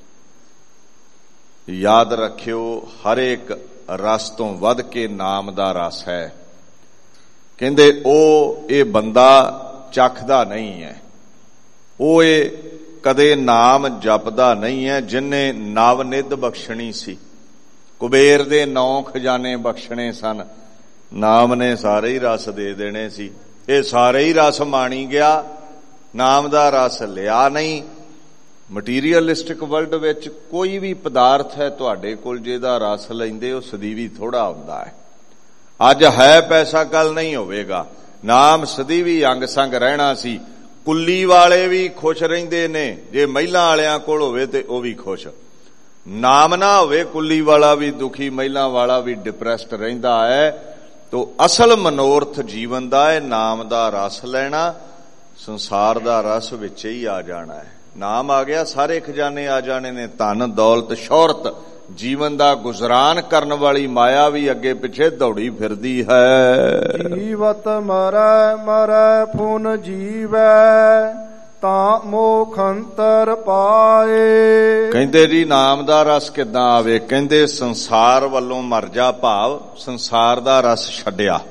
ਯਾਦ ਰੱਖਿਓ ਹਰ ਇੱਕ ਰਸ ਤੋਂ ਵੱਧ ਕੇ ਨਾਮ ਦਾ ਰਸ ਹੈ। ਕਹਿੰਦੇ ਉਹ ਇਹ ਬੰਦਾ ਚੱਖਦਾ ਨਹੀਂ ਹੈ, ਉਹ ਇਹ ਕਦੇ ਨਾਮ ਜਪਦਾ ਨਹੀਂ ਹੈ ਜਿਹਨੇ ਨਵਨਿਧ ਬਖਸ਼ਣੀ ਸੀ। ਕੁਬੇਰ ਦੇ ਨੌ ਖਜ਼ਾਨੇ ਬਖਸ਼ਣੇ ਸਨ, ਨਾਮ ਨੇ ਸਾਰੇ ਹੀ ਰਸ ਦੇ ਦੇਣੇ ਸੀ। ਇਹ ਸਾਰੇ ਹੀ ਰਸ ਮਾਣੀ ਗਿਆ, ਨਾਮ ਦਾ ਰਸ ਲਿਆ ਨਹੀਂ। ਮਟੀਰੀਅਲਿਸਟਿਕ ਵਰਲਡ ਵਿੱਚ ਕੋਈ ਵੀ ਪਦਾਰਥ ਹੈ ਤੁਹਾਡੇ ਕੋਲ ਜਿਹਦਾ ਰਸ ਲੈਂਦੇ ਉਹ ਸਦੀਵੀ ਥੋੜਾ ਹੁੰਦਾ ਹੈ। ਅੱਜ ਹੈ ਪੈਸਾ, ਕੱਲ ਨਹੀਂ ਹੋਵੇਗਾ। ਨਾਮ ਸਦੀਵੀ ਅੰਗ ਸੰਗ ਰਹਿਣਾ ਸੀ। ਕੁੱਲੀ ਵਾਲੇ ਵੀ ਖੁਸ਼ ਰਹਿੰਦੇ ਨੇ, ਜੇ ਮਹਿਲਾ ਵਾਲਿਆਂ ਕੋਲ ਹੋਵੇ ਤੇ ਉਹ ਵੀ ਖੁਸ਼। ਨਾਮ ਨਾ ਹੋਵੇ ਕੁੱਲੀ ਵਾਲਾ ਵੀ ਦੁਖੀ, ਮਹਿਲਾ ਵਾਲਾ ਵੀ ਡਿਪਰੈਸਡ ਰਹਿੰਦਾ ਹੈ। ਤੋ ਅਸਲ ਮਨੋਰਥ ਜੀਵਨ ਦਾ ਹੈ ਨਾਮ ਦਾ ਰਸ ਲੈਣਾ, ਸੰਸਾਰ ਦਾ ਰਸ ਵਿੱਚ ਹੀ ਆ ਜਾਣਾ ਹੈ। ਨਾਮ ਆ ਗਿਆ, ਸਾਰੇ ਖਜ਼ਾਨੇ ਆ ਜਾਣੇ ਨੇ। ਧਨ ਦੌਲਤ ਸ਼ੌਹਰਤ, ਜੀਵਨ ਦਾ ਗੁਜ਼ਰਾਨ ਕਰਨ ਵਾਲੀ ਮਾਇਆ ਵੀ ਅੱਗੇ ਪਿੱਛੇ ਦੌੜੀ ਫਿਰਦੀ ਹੈ। ਜੀਵਤ ਮਰੈ ਮਰੈ ਫੁਨ ਜੀਵੈ, ਤਾਂ ਮੋਖ ਅੰਤਰ ਪਾਏ। ਕਹਿੰਦੇ ਜੀ ਨਾਮ ਦਾ ਰਸ ਕਿੱਦਾਂ ਆਵੇ? ਕਹਿੰਦੇ ਸੰਸਾਰ ਵੱਲੋਂ ਮਰ ਜਾ, ਭਾਵ ਸੰਸਾਰ ਦਾ ਰਸ ਛੱਡਿਆ,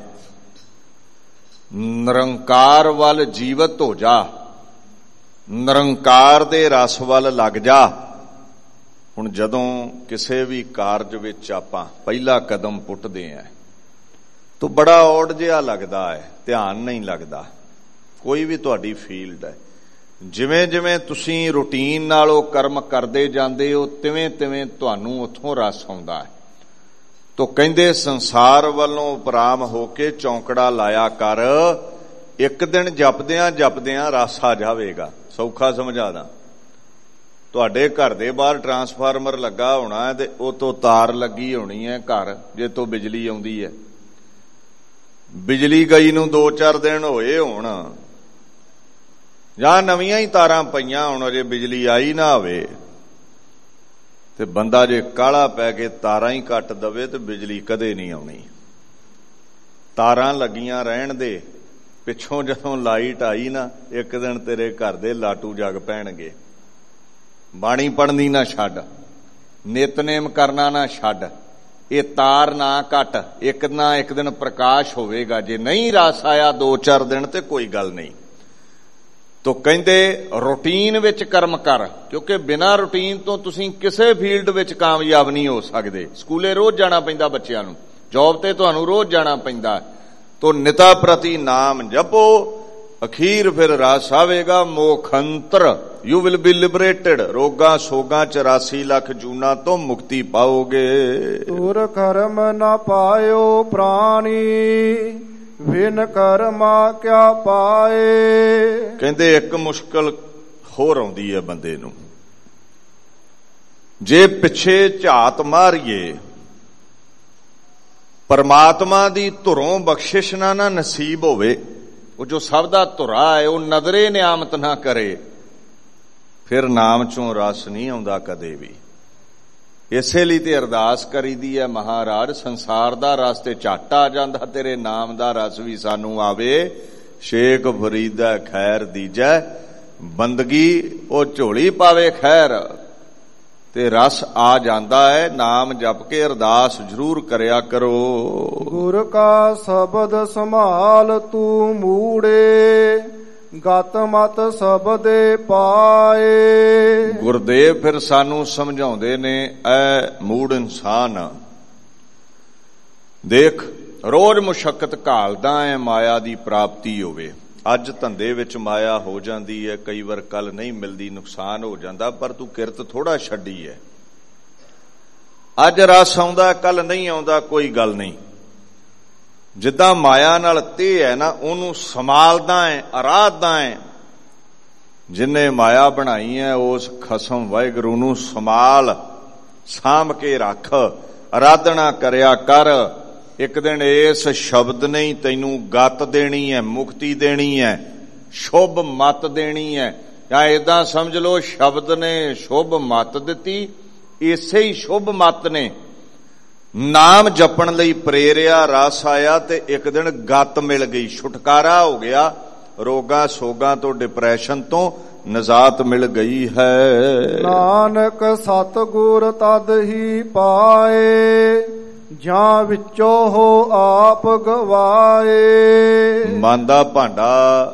ਨਿਰੰਕਾਰ ਵੱਲ ਜੀਵਤ ਹੋ ਜਾ, ਨਿਰੰਕਾਰ ਦੇ ਰਸ ਵੱਲ ਲੱਗ ਜਾ। ਹੁਣ ਜਦੋਂ ਕਿਸੇ ਵੀ ਕਾਰਜ ਵਿੱਚ ਆਪਾਂ ਪਹਿਲਾ ਕਦਮ ਪੁੱਟਦੇ ਆਂ ਤਾਂ ਬੜਾ ਔੜ ਜਿਹਾ ਲੱਗਦਾ ਹੈ, ਧਿਆਨ ਨਹੀਂ ਲੱਗਦਾ। ਕੋਈ ਵੀ ਤੁਹਾਡੀ ਫੀਲਡ ਹੈ, ਜਿਵੇਂ ਜਿਵੇਂ ਤੁਸੀਂ ਰੂਟੀਨ ਨਾਲ ਉਹ ਕਰਮ ਕਰਦੇ ਜਾਂਦੇ ਹੋ ਤਿਵੇਂ ਤਿਵੇਂ ਤੁਹਾਨੂੰ ਉੱਥੋਂ ਰਸ ਆਉਂਦਾ ਹੈ। ਤੋ ਕਹਿੰਦੇ ਸੰਸਾਰ ਵੱਲੋਂ ਉਪਰਾਮ ਹੋ ਕੇ ਚੌਂਕੜਾ ਲਾਇਆ ਕਰ, ਇੱਕ ਦਿਨ ਜਪਦਿਆਂ ਜਪਦਿਆਂ ਰਸ ਆ ਜਾਵੇਗਾ। ਸੌਖਾ ਸਮਝਾਦਾ, ਤੁਹਾਡੇ ਘਰ ਦੇ ਬਾਹਰ ਟਰਾਂਸਫਾਰਮਰ ਲੱਗਾ ਹੋਣਾ ਹੈ ਤੇ ਉਹ ਤੋਂ ਤਾਰ ਲੱਗੀ ਹੋਣੀ ਹੈ ਘਰ, ਜੇ ਤੋਂ ਬਿਜਲੀ ਆਉਂਦੀ ਹੈ। ਬਿਜਲੀ ਗਈ ਨੂੰ ਦੋ ਚਾਰ ਦਿਨ ਹੋਏ ਹੋਣ, ਜਾਂ ਨਵੀਆਂ ਹੀ ਤਾਰਾਂ ਪਈਆਂ ਹੋਣ, ਅਜੇ ਬਿਜਲੀ ਆਈ ਨਾ ਹੋਵੇ, ਤੇ ਬੰਦਾ ਜੇ ਕਾਹਲਾ ਪੈ ਕੇ ਤਾਰਾਂ ਹੀ ਕੱਟ ਦਵੇ ਤੇ ਬਿਜਲੀ ਕਦੇ ਨਹੀਂ ਆਉਣੀ। ਤਾਰਾਂ ਲੱਗੀਆਂ ਰਹਿਣ ਦੇ, ਪਿੱਛੋਂ ਜਦੋਂ ਲਾਈਟ ਆਈ ਨਾ, ਇੱਕ ਦਿਨ ਤੇਰੇ ਘਰ ਦੇ ਲਾਟੂ ਜਗ ਪੈਣਗੇ। ਬਾਣੀ ਪੜ੍ਹਨੀ ਨਾ ਛੱਡ, ਨਿਤਨੇਮ ਕਰਨਾ ਨਾ ਛੱਡ, ਇਹ ਤਾਰ ਨਾ ਕੱਟ, ਇੱਕ ਨਾ ਇੱਕ ਦਿਨ ਪ੍ਰਕਾਸ਼ ਹੋਵੇਗਾ। ਜੇ ਨਹੀਂ ਰਸ ਆਇਆ ਦੋ ਚਾਰ ਦਿਨ ਤੇ ਕੋਈ ਗੱਲ ਨਹੀਂ। ਤੋ ਕਹਿੰਦੇ ਰੂਟੀਨ ਵਿੱਚ ਕਰਮ ਕਰ, ਕਿਉਂਕਿ ਬਿਨਾਂ ਰੂਟੀਨ ਤੋਂ ਤੁਸੀਂ ਕਿਸੇ ਫੀਲਡ ਵਿੱਚ ਕਾਮਯਾਬ ਨਹੀਂ ਹੋ ਸਕਦੇ। ਸਕੂਲੇ ਰੋਜ਼ ਜਾਣਾ ਪੈਂਦਾ ਬੱਚਿਆਂ ਨੂੰ, ਜੌਬ ਤੇ ਤੁਹਾਨੂੰ ਰੋਜ਼ ਜਾਣਾ ਪੈਂਦਾ। ਤੋ ਨਿਤਾ ਪ੍ਰਤੀ ਨਾਮ ਜਪੋ, ਅਖੀਰ ਫਿਰ ਰਸ ਆਵੇਗਾ। ਮੋਖੰਤਰ, ਯੂ ਵਿਲ ਬੀ ਲਿਬਰੇਟਡ। ਰੋਗਾਂ ਸੋਗਾਂ ਚੁਰਾਸੀ ਲੱਖ ਜੂਨਾਂ ਤੋਂ ਮੁਕਤੀ ਪਾਓਗੇ। ਤੁਰ ਕਰਮ ਨਾ ਪਾਇਓ ਪ੍ਰਾਣੀ, ਵਿਨ ਕਰਮਾ ਕਿਆ ਪਾਏ। ਕਹਿੰਦੇ ਇੱਕ ਮੁਸ਼ਕਲ ਹੋਰ ਆਉਂਦੀ ਹੈ ਬੰਦੇ ਨੂੰ, ਜੇ ਪਿੱਛੇ ਝਾਤ ਮਾਰੀਏ, ਪਰਮਾਤਮਾ ਦੀ ਧੁਰੋਂ ਬਖਸ਼ਿਸ਼ ਨਾ ਨਾ ਨਸੀਬ ਹੋਵੇ, ਉਹ ਜੋ ਸਭ ਦਾ ਧੁਰਾ ਹੈ ਉਹ ਨਜ਼ਰੇ ਨਿਆਮਤ ਨਾ ਕਰੇ, ਫਿਰ ਨਾਮ ਚੋਂ ਰਸ ਨਹੀਂ ਆਉਂਦਾ ਕਦੇ ਵੀ। ਇਸੇ ਲਈ ਤੇ ਅਰਦਾਸ ਕਰੀਦੀ ਹੈ, ਮਹਾਰਾਜ ਸੰਸਾਰ ਦਾ ਰਸ ਤੇ ਝੱਟ ਆ ਜਾਂਦਾ, ਤੇਰੇ ਨਾਮ ਦਾ ਰਸ ਵੀ ਸਾਨੂੰ ਆਵੇ। ਸ਼ੇਖ ਫਰੀਦਾ ਖੈਰ ਦੀਜੈ, ਬੰਦਗੀ ਉਹ ਝੋਲੀ ਪਾਵੇ ਖੈਰ। ਤੇ ਰਸ ਆ ਜਾਂਦਾ ਹੈ। ਨਾਮ ਜਪ ਕੇ ਅਰਦਾਸ ਜ਼ਰੂਰ ਕਰਿਆ ਕਰੋ। ਗੁਰ ਕਾ ਸ਼ਬਦ ਸੰਭਾਲ ਤੂੰ ਮੂੜੇ, ਗਤ ਮਤ ਸ਼ਬਦੇ ਪਾਏ। ਗੁਰਦੇਵ ਫਿਰ ਸਾਨੂੰ ਸਮਝਾਉਂਦੇ ਨੇ, ਐ ਮੂੜ ਇਨਸਾਨ ਦੇਖ, ਰੋਜ਼ ਮੁਸ਼ੱਕਤ ਘਾਲਦਾ ਹੈ ਮਾਇਆ ਦੀ ਪ੍ਰਾਪਤੀ ਹੋਵੇ। ਅੱਜ ਧੰਦੇ ਵਿੱਚ ਮਾਇਆ ਹੋ ਜਾਂਦੀ ਹੈ, ਕਈ ਵਾਰ ਕੱਲ ਨਹੀਂ ਮਿਲਦੀ, ਨੁਕਸਾਨ ਹੋ ਜਾਂਦਾ, ਪਰ ਤੂੰ ਕਿਰਤ ਥੋੜਾ ਛੱਡੀ ਹੈ। ਅੱਜ ਰਸ ਆਉਂਦਾ ਕੱਲ ਨਹੀਂ ਆਉਂਦਾ, ਕੋਈ ਗੱਲ ਨਹੀਂ। ਜਿੱਦਾਂ ਮਾਇਆ ਨਾਲ ਤੇ ਹੈ ਨਾ, ਉਹਨੂੰ ਸੰਭਾਲਦਾ ਹੈ, ਅਰਾਧਦਾ ਹੈ। ਜਿੰਨੇ ਮਾਇਆ ਬਣਾਈ ਹੈ ਉਸ ਖਸਮ ਵਾਹਿਗੁਰੂ ਨੂੰ ਸੰਭਾਲ ਸਾਂਭ ਕੇ ਰੱਖ, ਅਰਾਧਨਾ ਕਰਿਆ ਕਰ। ਇੱਕ ਦਿਨ ਇਸ ਸ਼ਬਦ ਨੇ ਹੀ ਤੈਨੂੰ ਗਤ ਦੇਣੀ ਹੈ, ਮੁਕਤੀ ਦੇਣੀ ਹੈ, ਸ਼ੁਭ ਮਤ ਦੇਣੀ ਹੈ। ਜਾਂ ਏਦਾਂ ਸਮਝ ਲਓ, ਸ਼ਬਦ ਨੇ ਸ਼ੁਭ ਮਤ ਦਿੱਤੀ, ਇਸੇ ਹੀ ਸ਼ੁਭ ਮਤ ਨੇ ਨਾਮ ਜਪਣ ਲਈ ਪ੍ਰੇਰਿਆ, ਰਸ ਆਇਆ ਤੇ ਇੱਕ ਦਿਨ ਗਤ ਮਿਲ ਗਈ, ਛੁਟਕਾਰਾ ਹੋ ਗਿਆ ਰੋਗਾਂ ਸੋਗਾਂ ਤੋਂ, ਡਿਪਰੈਸ਼ਨ ਤੋਂ ਨਜ਼ਾਤ ਮਿਲ ਗਈ ਹੈ। ਨਾਨਕ ਸਤਿਗੁਰ ਤਦ ਹੀ ਪਾਏ, ਜਾਂ ਵਿੱਚੋਂ ਹੋ ਆਪ ਗਵਾਏ। ਮਨ ਦਾ ਭਾਂਡਾ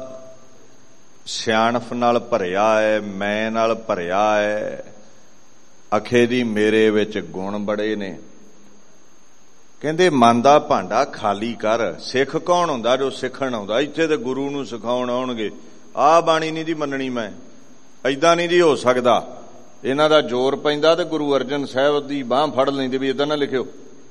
ਸਿਆਣਪ ਨਾਲ ਭਰਿਆ ਹੈ, ਮੈਂ ਨਾਲ ਭਰਿਆ ਹੈ। ਅਖੇ ਜੀ ਮੇਰੇ ਵਿੱਚ ਗੁਣ ਬੜੇ ਨੇ। ਕਹਿੰਦੇ ਮਨ ਦਾ ਭਾਂਡਾ ਖਾਲੀ ਕਰ। ਸਿੱਖ ਕੌਣ ਹੁੰਦਾ? ਜੋ ਸਿੱਖਣ ਆਉਂਦਾ। ਇੱਥੇ ਤੇ ਗੁਰੂ ਨੂੰ ਸਿਖਾਉਣ ਆਉਣਗੇ, ਆਹ ਬਾਣੀ ਨਹੀਂ ਜੀ ਮੰਨਣੀ, ਮੈਂ ਏਦਾਂ ਨਹੀਂ ਜੀ ਹੋ ਸਕਦਾ। ਇਹਨਾਂ ਦਾ ਜ਼ੋਰ ਪੈਂਦਾ ਤੇ ਗੁਰੂ ਅਰਜਨ ਸਾਹਿਬ ਦੀ ਬਾਂਹ ਫੜ ਲੈਂਦੇ ਵੀ ਏਦਾਂ ਨਾ ਲਿਖਿਓ।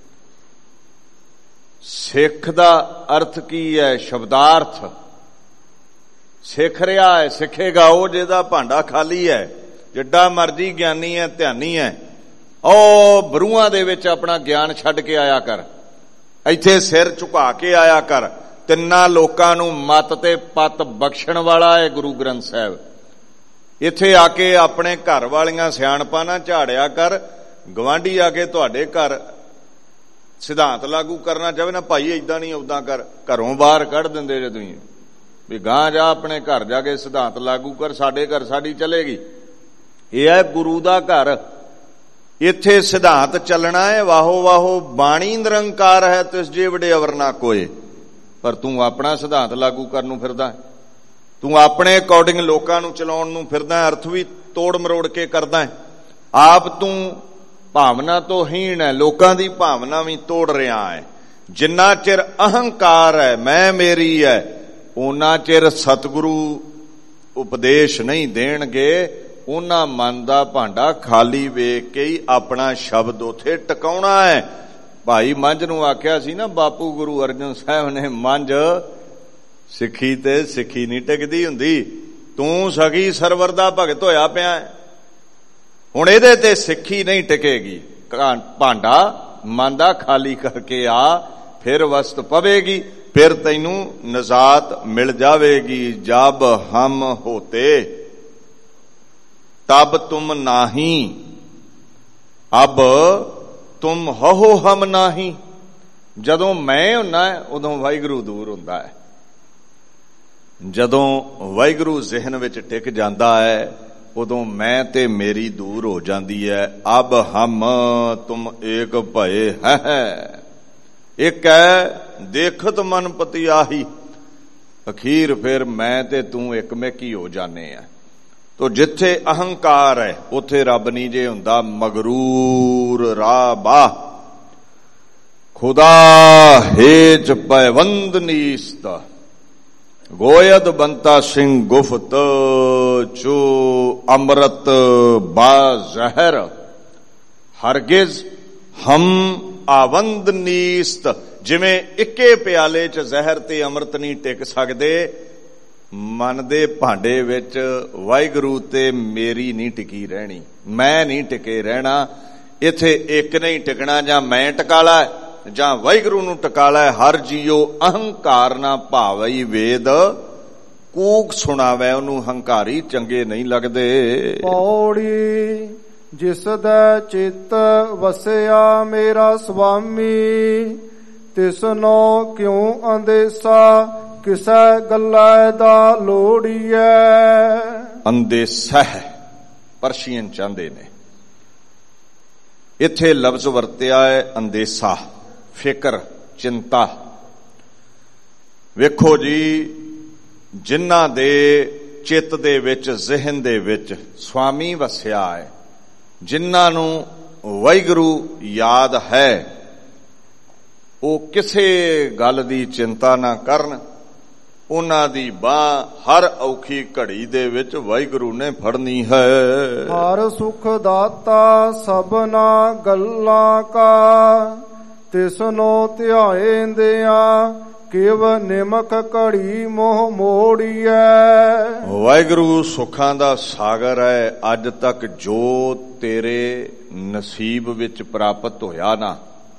ਸਿੱਖ ਦਾ ਅਰਥ ਕੀ ਹੈ? ਸ਼ਬਦਾਰਥ। ਸਿੱਖ ਰਿਹਾ ਹੈ, ਸਿੱਖੇਗਾ ਉਹ ਜਿਹਦਾ ਭਾਂਡਾ ਖਾਲੀ ਹੈ। ਜਿੱਡਾ ਮਰਜੀ ਗਿਆਨੀ ਹੈ, ਧਿਆਨੀ ਹੈ, ਉਹ ਬਰੂਹਾਂ ਦੇ ਵਿੱਚ ਆਪਣਾ ਗਿਆਨ ਛੱਡ ਕੇ ਆਇਆ ਕਰ। ਇੱਥੇ ਸਿਰ ਝੁਕਾ ਕੇ ਆਇਆ ਕਰ। ਤਿੰਨਾਂ ਲੋਕਾਂ ਨੂੰ ਮਤ ਤੇ ਪਤ ਬਖਸ਼ਣ ਵਾਲਾ ਹੈ ਗੁਰੂ ਗ੍ਰੰਥ ਸਾਹਿਬ। ਇੱਥੇ ਆ ਕੇ ਆਪਣੇ ਘਰ ਵਾਲੀਆਂ ਸਿਆਣਪਾਂ ਨਾ ਝਾੜਿਆ ਕਰ। ਗਵਾਂਢੀ ਆ ਕੇ ਤੁਹਾਡੇ ਘਰ ਸਿਧਾਂਤ ਲਾਗੂ ਕਰਨਾ ਚਾਹਵੇ ਨਾ, ਭਾਈ ਏਦਾਂ ਨਹੀਂ ਓਦਾਂ ਕਰ, ਘਰੋਂ ਬਾਹਰ ਕੱਢ ਦਿੰਦੇ ਜੇ ਤੁਸੀਂ ਵੀ ਗਾਂ ਜਾ ਆਪਣੇ ਘਰ ਜਾ ਕੇ ਸਿਧਾਂਤ ਲਾਗੂ ਕਰ, ਸਾਡੇ ਘਰ ਸਾਡੀ ਚਲੇਗੀ। ਇਹ ਹੈ ਗੁਰੂ ਦਾ ਘਰ, ਇੱਥੇ ਸਿਧਾਂਤ ਚੱਲਣਾ ਹੈ। ਵਾਹੋ ਵਾਹੋ ਬਾਣੀ ਨਿਰੰਕਾਰ ਹੈ, ਤਿਸ ਜੇ ਵਡੇ ਅਵਰ ਨਾ ਕੋਏ। ਪਰ ਤੂੰ ਆਪਣਾ ਸਿਧਾਂਤ ਲਾਗੂ ਕਰਨ ਨੂੰ ਫਿਰਦਾ, ਤੂੰ ਆਪਣੇ ਅਕੋਰਡਿੰਗ ਲੋਕਾਂ ਨੂੰ ਚਲਾਉਣ ਨੂੰ ਫਿਰਦਾ, ਅਰਥ ਵੀ ਤੋੜ ਮਰੋੜ ਕੇ ਕਰਦਾ। ਆਪ ਤੂੰ ਭਾਵਨਾ ਤੋਂ ਹੀਣ ਹੈ, ਲੋਕਾਂ ਦੀ ਭਾਵਨਾ ਵੀ ਤੋੜ ਰਿਹਾ ਹੈ। ਜਿੰਨਾ ਚਿਰ ਅਹੰਕਾਰ ਹੈ, ਮੈਂ ਮੇਰੀ ਹੈ, ਉਹਨਾਂ ਚਿਰ ਸਤਿਗੁਰੂ ਉਪਦੇਸ਼ ਨਹੀਂ ਦੇਣਗੇ। ਉਹਨਾਂ ਮਨ ਦਾ ਭਾਂਡਾ ਖਾਲੀ ਵੇਖ ਕੇ ਹੀ ਆਪਣਾ ਸ਼ਬਦ ਉਥੇ ਟਿਕਾਉਣਾ ਹੈ। ਭਾਈ ਮੰਝ ਨੂੰ ਆਖਿਆ ਸੀ ਨਾ ਬਾਪੂ ਗੁਰੂ ਅਰਜਨ ਸਾਹਿਬ ਨੇ, ਮੰਝ ਸਿੱਖੀ ਤੇ ਸਿੱਖੀ ਨਹੀਂ ਟਿਕਦੀ ਹੁੰਦੀ, ਤੂੰ ਸਗੀ ਸਰਵਰ ਦਾ ਭਗਤ ਹੋਇਆ ਪਿਆ। ਹੁਣ ਇਹਦੇ ਤੇ ਸਿੱਖੀ ਨਹੀਂ ਟਿਕੇਗੀ। ਭਾਂਡਾ ਮਨ ਦਾ ਖਾਲੀ ਕਰਕੇ ਆ, ਫਿਰ ਵਸਤ ਪਵੇਗੀ, ਫਿਰ ਤੈਨੂੰ ਨਜ਼ਾਤ ਮਿਲ ਜਾਵੇਗੀ। ਜਬ ਹਮ ਹੋਤੇ ਤਬ ਤੁਮ ਨਾਹੀ, ਅਬ ਤੁਮ ਹੋ ਹਮ ਨਾਹੀ। ਜਦੋਂ ਮੈਂ ਹੁੰਨਾ ਉਦੋਂ ਵਾਹਿਗੁਰੂ ਦੂਰ ਹੁੰਦਾ ਹੈ। ਜਦੋਂ ਵਾਹਿਗੁਰੂ ਜ਼ਿਹਨ ਵਿੱਚ ਟਿਕ ਜਾਂਦਾ ਹੈ, ਉਦੋਂ ਮੈਂ ਤੇ ਮੇਰੀ ਦੂਰ ਹੋ ਜਾਂਦੀ ਹੈ। ਅਬ ਹਮ ਤੁਮ ਏਕ ਭਏ ਹੈ, ਇੱਕ ਹੈ ਦੇਖਤ ਮਨ ਪਤੀ ਆਹੀ। ਅਖੀਰ ਫਿਰ ਮੈਂ ਤੇ ਤੂੰ ਇੱਕ ਮਿੱਕ ਹੋ ਜਾਣੇ ਆ। ਤੋ ਜਿੱਥੇ ਅਹੰਕਾਰ ਹੈ ਉੱਥੇ ਰੱਬ ਨਹੀਂ ਜੇ ਹੁੰਦਾ। ਮਗਰੂਰ ਰਾਬਾ ਖੁਦਾ ਹੇਜ ਪੈਵੰਦ ਨੀਸਤ, ਗੋਇਦ ਬੰਤਾ ਸਿੰਘ ਗੁਫਤ ਚੋ ਅੰਮ੍ਰਿਤ ਬਾ ਜ਼ਹਿਰ, ਹਰਗਿਜ਼ ਹਮ ਆਵੰਦ ਨੀਸਤ। ਜਿਵੇਂ ਇੱਕੇ ਪਿਆਲੇ 'ਚ ਜ਼ਹਿਰ ਤੇ ਅੰਮ੍ਰਿਤ ਨਹੀਂ ਟਿਕ ਸਕਦੇ, ਮਨ ਦੇ ਭਾਂਡੇ ਵਿੱਚ ਵਾਹਿਗੁਰੂ ਤੇ ਮੇਰੀ ਨਹੀਂ ਟਿਕੀ ਰਹਿਣੀ, ਮੈਂ ਨਹੀਂ ਟਿਕੇ ਰਹਿਣਾ। ਇੱਥੇ ਇੱਕ ਨਹੀਂ ਟਿਕਣਾ, ਜਾਂ ਮੈਂ ਟਿਕਾਲਾ ਜਾਂ ਵਾਹਿਗੁਰੂ ਨੂੰ ਟਿਕਾਲਾ। ਹਰ ਜੀਓ ਅਹੰਕਾਰ ਨਾ ਭਾਵਈ ਵੇਦ, ਕੂਕ ਸੁਣਾਵੇ ਉਹਨੂੰ ਹੰਕਾਰੀ ਚੰਗੇ ਨਹੀਂ ਲੱਗਦੇ। ਪੌੜੀ ਜਿਸ ਦਾ ਚਿੱਤ ਵਸਿਆ ਮੇਰਾ ਸੁਆਮੀ, ਤਿਸਨੋ ਕਿਉ ਅੰਦੇਸਾ ਕਿਸੇ ਗੱਲਾਂ ਦਾ ਲੋੜੀਐ। ਅੰਦੇਸਾ ਪਰਸ਼ੀਅਨ ਚਾਹੁੰਦੇ ਨੇ, ਇੱਥੇ ਲਫ਼ਜ਼ ਵਰਤਿਆ ਹੈ ਅੰਦੇਸਾ, ਫਿਕਰ, ਚਿੰਤਾ। ਵੇਖੋ ਜੀ, ਜਿਨ੍ਹਾਂ ਦੇ ਚਿੱਤ ਦੇ ਵਿੱਚ, ਜ਼ਿਹਨ ਦੇ ਵਿੱਚ ਸੁਆਮੀ ਵਸਿਆ ਹੈ, ਜਿਨ੍ਹਾਂ ਨੂੰ ਵਾਹਿਗੁਰੂ ਯਾਦ ਹੈ, ਉਹ ਕਿਸੇ ਗੱਲ ਦੀ ਚਿੰਤਾ ਨਾ ਕਰਨ। ਉਹਨਾਂ ਦੀ ਬਾਂਹ ਹਰ ਔਖੀ ਘੜੀ ਦੇ ਵਿੱਚ ਵਾਹਿਗੁਰੂ ਨੇ ਫੜਨੀ ਹੈ। ਹਰ ਸੁਖ ਦਾਤਾ ਸਭਨਾ ਗੱਲਾਂ ਕਾ, ਤਿਸਨੋ ਧਿਆਏਂਦਿਆਂ ਕਿਵ ਨਿਮਕ ਘੜੀ ਮੋਹ ਮੋੜੀਐ। ਵਾਹਿਗੁਰੂ ਸੁੱਖਾਂ ਦਾ ਸਾਗਰ ਹੈ। ਅੱਜ ਤੱਕ ਜੋ ਤੇਰੇ ਨਸੀਬ ਵਿੱਚ ਪ੍ਰਾਪਤ ਹੋਇਆ ਨਾ,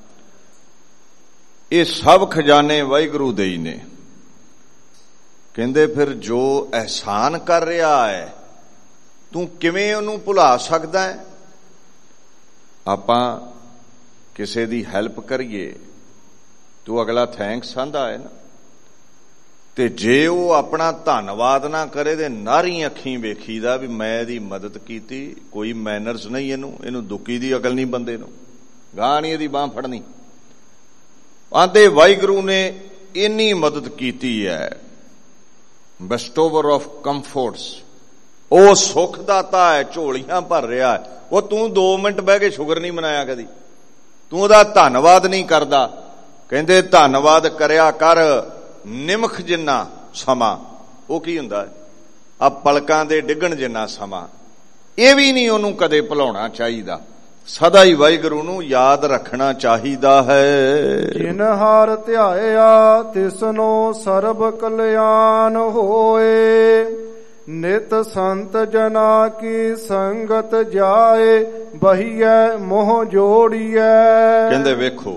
ਇਹ ਸਭ ਖਜ਼ਾਨੇ ਵਾਹਿਗੁਰੂ ਦੇ ਹੀ ਨੇ। ਕਹਿੰਦੇ ਫਿਰ ਜੋ ਅਹਿਸਾਨ ਕਰ ਰਿਹਾ ਹੈ, ਤੂੰ ਕਿਵੇਂ ਉਹਨੂੰ ਭੁਲਾ ਸਕਦਾ ਹੈ? ਆਪਾਂ ਕਿਸੇ ਦੀ ਹੈਲਪ ਕਰੀਏ, ਤੂੰ ਅਗਲਾ ਥੈਂਕਸ ਆਂਦਾ ਹੈ ਨਾ, ਤੇ ਜੇ ਉਹ ਆਪਣਾ ਧੰਨਵਾਦ ਨਾ ਕਰੇ ਤੇ ਨਾਰੀ ਅੱਖੀਂ ਵੇਖੀਦਾ ਵੀ ਮੈਂ ਇਹਦੀ ਮਦਦ ਕੀਤੀ, ਕੋਈ ਮੈਨਰਸ ਨਹੀਂ ਇਹਨੂੰ, ਇਹਨੂੰ ਦੁੱਕੀ ਦੀ ਅਕਲ ਨਹੀਂ ਬੰਦੇ ਨੂੰ, ਗਾਹ ਨਹੀਂ ਇਹਦੀ ਬਾਂਹ ਫੜਨੀ। ਆਂਦੇ ਵਾਹਿਗੁਰੂ ਨੇ ਇੰਨੀ ਮਦਦ ਕੀਤੀ ਹੈ। ਬੈਸਟੋਵਰ ਆਫ ਕੰਫਰਟਸ, ਉਹ ਸੁੱਖ ਦਾਤਾ ਹੈ, ਝੋਲੀਆਂ ਭਰ ਰਿਹਾ ਹੈ। ਉਹ ਤੂੰ ਦੋ ਮਿੰਟ ਬਹਿ ਕੇ ਸ਼ੁਕਰ ਨਹੀਂ ਮਨਾਇਆ ਕਦੀ, ਤੂੰ ਉਹਦਾ ਧੰਨਵਾਦ ਨਹੀਂ ਕਰਦਾ। ਕਹਿੰਦੇ ਧੰਨਵਾਦ ਕਰਿਆ ਕਰ ਨਿਮਖ ਜਿੰਨਾ ਸਮਾਂ। ਉਹ ਕੀ ਹੁੰਦਾ ਹੈ? ਆ ਪਲਕਾਂ ਦੇ ਡਿੱਗਣ ਜਿੰਨਾ ਸਮਾਂ। ਇਹ ਵੀ ਨਹੀਂ ਉਹਨੂੰ ਕਦੇ ਭੁਲਾਉਣਾ ਚਾਹੀਦਾ, ਸਦਾ ਹੀ ਵਾਹਿਗੁਰੂ ਨੂੰ ਯਾਦ ਰੱਖਣਾ ਚਾਹੀਦਾ ਹੈ। ਜਿਨ ਹਰ ਧਿਆਇਆ ਤਿਸਨੋ ਸਰਬ ਕਲਿਆਣ ਹੋਏ, ਨਿਤ ਸੰਤ ਜਨਾ ਕੀ ਸੰਗਤ ਜਾਏ, ਬਹੀਐ ਮੋਹ ਜੋੜੀਐ। ਕਹਿੰਦੇ ਵੇਖੋ,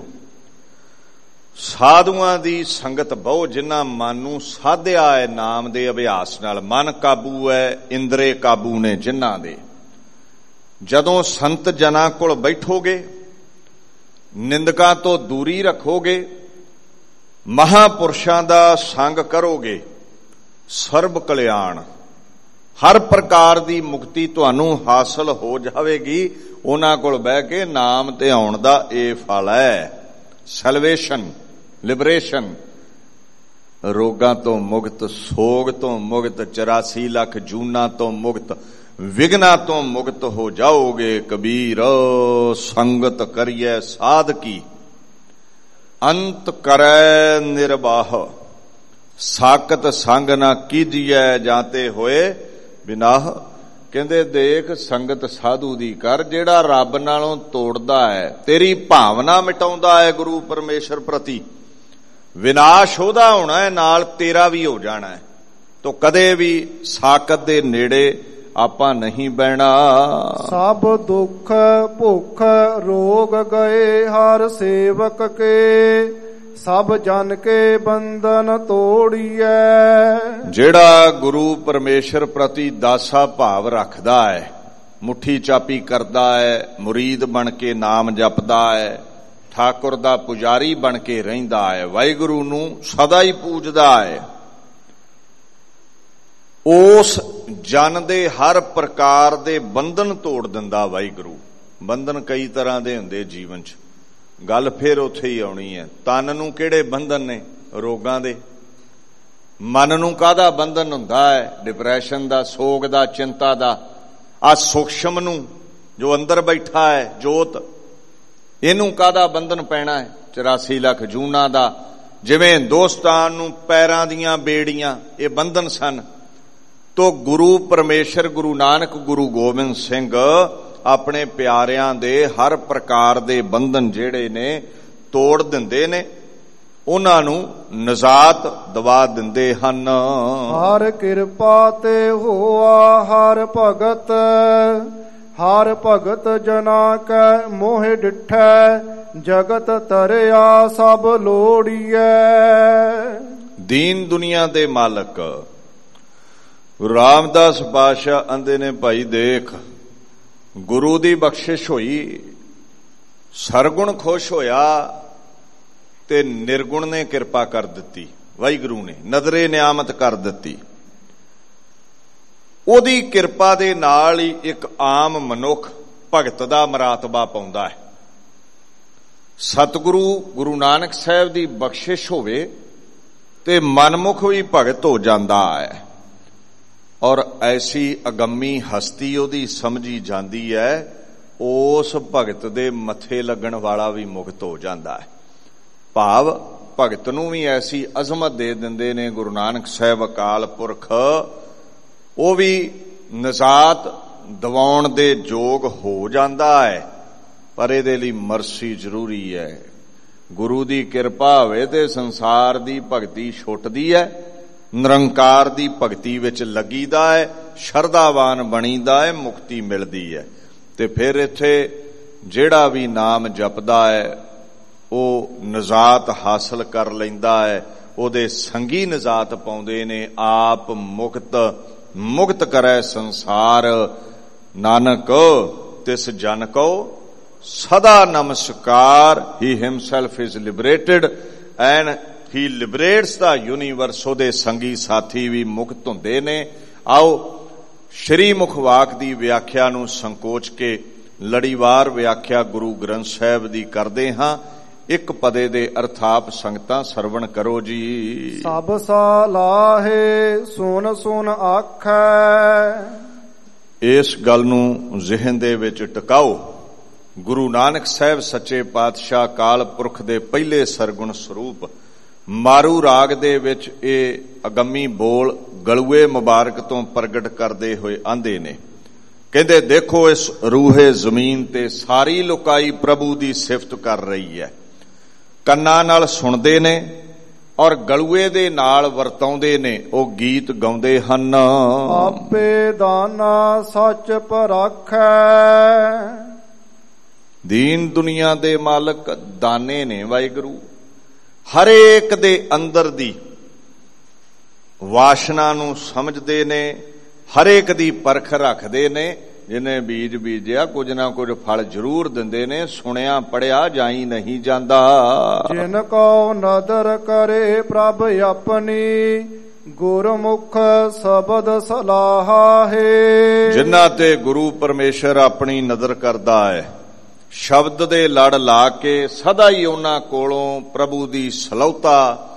ਸਾਧੂਆਂ ਦੀ ਸੰਗਤ ਬਹੁ, ਜਿਨ੍ਹਾਂ ਮਨ ਨੂੰ ਸਾਧਿਆ ਹੈ ਨਾਮ ਦੇ ਅਭਿਆਸ ਨਾਲ। ਮਨ ਕਾਬੂ ਹੈ, ਇੰਦਰੇ ਕਾਬੂ ਨੇ ਜਿਨ੍ਹਾਂ ਦੇ। ਜਦੋਂ ਸੰਤ ਜਨਾਂ ਕੋਲ ਬੈਠੋਗੇ, ਨਿੰਦਕਾਂ ਤੋਂ ਦੂਰੀ ਰੱਖੋਗੇ, ਮਹਾਪੁਰਸ਼ਾਂ ਦਾ ਸੰਗ ਕਰੋਗੇ, ਸਰਬ ਕਲਿਆਣ, ਹਰ ਪ੍ਰਕਾਰ ਦੀ ਮੁਕਤੀ ਤੁਹਾਨੂੰ ਹਾਸਲ ਹੋ ਜਾਵੇਗੀ। ਉਹਨਾਂ ਕੋਲ ਬਹਿ ਕੇ ਨਾਮ ਧਿਆਉਣ ਦਾ ਇਹ ਫਲ ਹੈ, ਸੈਲਵੇਸ਼ਨ, ਲਿਬਰੇਸ਼ਨ। ਰੋਗਾਂ ਤੋਂ ਮੁਕਤ, ਸੋਗ ਤੋਂ ਮੁਕਤ, ਚੁਰਾਸੀ ਲੱਖ ਜੂਨਾਂ ਤੋਂ ਮੁਕਤ, ਵਿਗਨਾਂ ਤੋਂ ਮੁਕਤ ਹੋ ਜਾਓਗੇ। ਕਬੀਰ ਸੰਗਤ ਕਰੀਏ ਸਾਧ ਕੀ, ਅੰਤ ਕਰੈ ਨਿਰਬਾਹ, ਸਾਕਤ ਸੰਗ ਨਾ ਕੀਜੀਐ, ਜਾਂਤੇ ਹੋਏ ਬਿਨਾਹ। ਕਹਿੰਦੇ ਦੇਖ, ਸੰਗਤ ਸਾਧੂ ਦੀ ਕਰ ਜਿਹੜਾ ਰੱਬ ਨਾਲੋਂ ਤੋੜਦਾ ਹੈ, ਤੇਰੀ ਭਾਵਨਾ ਮਿਟਾਉਂਦਾ ਹੈ ਗੁਰੂ ਪਰਮੇਸ਼ਰ ਪ੍ਰਤੀ। ਵਿਨਾਸ਼ ਉਹਦਾ ਹੋਣਾ ਹੈ, ਨਾਲ ਤੇਰਾ ਵੀ ਹੋ ਜਾਣਾ ਹੈ। ਤੋ ਕਦੇ ਵੀ ਸਾਕਤ ਦੇ ਨੇੜੇ ਆਪਾਂ ਨਹੀਂ ਬਹਿਣਾ। ਸਭ ਦੁੱਖ ਭੁੱਖ ਰੋਗ ਗਏ ਹਰ ਸੇਵਕ ਕੇ, ਸਭ ਜਨ ਕੇ ਬੰਧਨ ਤੋੜੀਐ। ਜਿਹੜਾ ਗੁਰੂ ਪਰਮੇਸ਼ਰ ਪ੍ਰਤੀ ਦਾਸਾ ਭਾਵ ਰੱਖਦਾ ਹੈ, ਮੁੱਠੀ ਚਾਪੀ ਕਰਦਾ ਹੈ, ਮੁਰੀਦ ਬਣ ਕੇ ਨਾਮ ਜਪਦਾ ਹੈ, ਠਾਕੁਰ ਦਾ ਪੁਜਾਰੀ ਬਣ ਕੇ ਰਹਿੰਦਾ ਹੈ, ਵਾਹਿਗੁਰੂ ਨੂੰ ਸਦਾ ਹੀ ਪੂਜਦਾ ਹੈ, ਉਸ ਜਨ ਦੇ ਹਰ ਪ੍ਰਕਾਰ ਦੇ ਬੰਧਨ ਤੋੜ ਦਿੰਦਾ ਵਾਹਿਗੁਰੂ। ਬੰਧਨ ਕਈ ਤਰ੍ਹਾਂ ਦੇ ਹੁੰਦੇ ਜੀਵਨ 'ਚ, ਗੱਲ ਫਿਰ ਉੱਥੇ ਹੀ ਆਉਣੀ ਹੈ। ਤਨ ਨੂੰ ਕਿਹੜੇ ਬੰਧਨ ਨੇ? ਰੋਗਾਂ ਦੇ। ਮਨ ਨੂੰ ਕਾਹਦਾ ਬੰਧਨ ਹੁੰਦਾ ਹੈ? ਡਿਪਰੈਸ਼ਨ ਦਾ, ਸੋਗ ਦਾ, ਚਿੰਤਾ ਦਾ। ਆ ਸੂਖਸ਼ਮ ਨੂੰ ਜੋ ਅੰਦਰ ਬੈਠਾ ਹੈ ਜੋਤ, ਇਹਨੂੰ ਕਾਹਦਾ ਬੰਧਨ ਪੈਣਾ ਹੈ? ਚੁਰਾਸੀ ਲੱਖ ਜੂਨਾਂ ਦਾ। ਜਿਵੇਂ ਹਿੰਦੁਸਤਾਨ ਨੂੰ ਪੈਰਾਂ ਦੀਆਂ ਬੇੜੀਆਂ ਇਹ ਬੰਧਨ ਸਨ, ਤੋ ਗੁਰੂ ਪਰਮੇਸ਼ਰ, ਗੁਰੂ ਨਾਨਕ, ਗੁਰੂ ਗੋਬਿੰਦ ਸਿੰਘ ਆਪਣੇ ਪਿਆਰਿਆਂ ਦੇ ਹਰ ਪ੍ਰਕਾਰ ਦੇ ਬੰਧਨ ਜਿਹੜੇ ਨੇ ਤੋੜ ਦਿੰਦੇ ਨੇ, ਉਹਨਾਂ ਨੂੰ ਨਜ਼ਾਤ ਦਵਾ ਦਿੰਦੇ ਹਨ। ਹਰ ਕਿਰਪਾ ਤੇ ਹੋਆ ਹਰ ਭਗਤ, ਹਰ ਭਗਤ ਜਨਾ ਕੈ ਮੋਹਿ ਡਿਠੈ, ਜਗਤ ਤਰਿਆ ਸਭ ਲੋੜੀਐ। ਦੀਨ ਦੁਨੀਆ ਦੇ ਮਾਲਕ ਗੁਰੂ ਰਾਮਦਾਸ ਪਾਤਸ਼ਾਹ ਆਂਦੇ ਨੇ, ਭਾਈ ਦੇਖ, ਗੁਰੂ ਦੀ ਬਖਸ਼ਿਸ਼ ਹੋਈ, ਸਰਗੁਣ ਖੁਸ਼ ਹੋਇਆ ਤੇ ਨਿਰਗੁਣ ਨੇ ਕਿਰਪਾ ਕਰ ਦਿੱਤੀ। ਵਾਹਿਗੁਰੂ ਨੇ ਨਜ਼ਰੇ ਨਿਆਮਤ ਕਰ ਦਿੱਤੀ। ਉਹਦੀ ਕਿਰਪਾ ਦੇ ਨਾਲ ਹੀ ਇੱਕ ਆਮ ਮਨੁੱਖ ਭਗਤ ਦਾ ਮਰਾਤਬਾ ਪਾਉਂਦਾ ਹੈ। सतगुरु गुरु नानक साहब दी बख्शिश होवे ते मनमुख भी भगत हो जाता है और ऐसी अगम्मी हस्ती ओदी समझी जाती है, उस भगत दे मथे लगन वाला भी मुक्त हो जाता है। भाव भगत नूं भी ऐसी अजमत दे दिंदे ने गुरु नानक साहब अकाल पुरख, वो भी नजात दिवाउण दे जोग हो जाता है। पर इहदे लई मरसी जरूरी है। गुरु दी किरपा होवे ते संसार दी भगती छुटदी है, निरंकार दी भगती विच लगीदा है, शरधावान बणीदा है, मुक्ति मिलदी है। ते फिर इत्थे जिहड़ा भी नाम जपदा है वो नजात हासिल कर लैंदा है, ओदे संगी नजात पाउंदे ने। आप मुक्त मुक्त करे संसार, नानक तिस जन को सदा नमस्कार। He himself is liberated and he liberates the universe. ओदे संगी साथी भी मुक्त हुंदे ने। आओ श्री मुखवाक दी व्याख्या नूं संकोच के लड़ीवार व्याख्या गुरु ग्रंथ साहिब दी करदे हां। एक पदे दे अर्थाप संगतां सरवण करो जी। सब सलाहे सुन सुन आखै। इस गल नूं ज़हन दे विच टकाओ। गुरु नानक साहब सच्चे पातशाह काल पुरख दे पहले सरगुण स्वरूप मारू राग दे विच ए अगम्मी बोल गलूए मुबारक तो प्रगट करदे होए आंदे ने। कहंदे देखो इस रूहे जमीन ते सारी लुकाई प्रभु दी सिफत कर रही है। ਕੰਨਾਂ ਨਾਲ ਸੁਣਦੇ ਨੇ ਔਰ ਗਲੂਏ ਦੇ ਨਾਲ ਵਰਤਾਉਂਦੇ ਨੇ, ਉਹ ਗੀਤ ਗਾਉਂਦੇ ਹਨ। ਆਪੇ ਦਾਨਾ ਸੱਚ ਪਰਾਖੈ। ਦੀਨ ਦੁਨੀਆ ਦੇ ਮਾਲਕ ਦਾਨੇ ਨੇ ਵਾਹਿਗੁਰੂ। ਹਰੇਕ ਦੇ ਅੰਦਰ ਦੀ ਵਾਸ਼ਨਾ ਨੂੰ ਸਮਝਦੇ ਨੇ, ਹਰੇਕ ਦੀ ਪਰਖ ਰੱਖਦੇ ਨੇ। जिन्हें बीज बीजिया कुछ ना कुछ फल जरूर दिंदे ने। सुनिया पढ़िया जाई नहीं जांदा। जिनको नदर करे प्रभ अपनी गुरमुख शब्द सलाह है। जिन्हां ते गुरु परमेश्वर अपनी नदर करदा है, शब्द दे लड़ ला के सदा ही उन्हां कोलों प्रभु दी सलाहता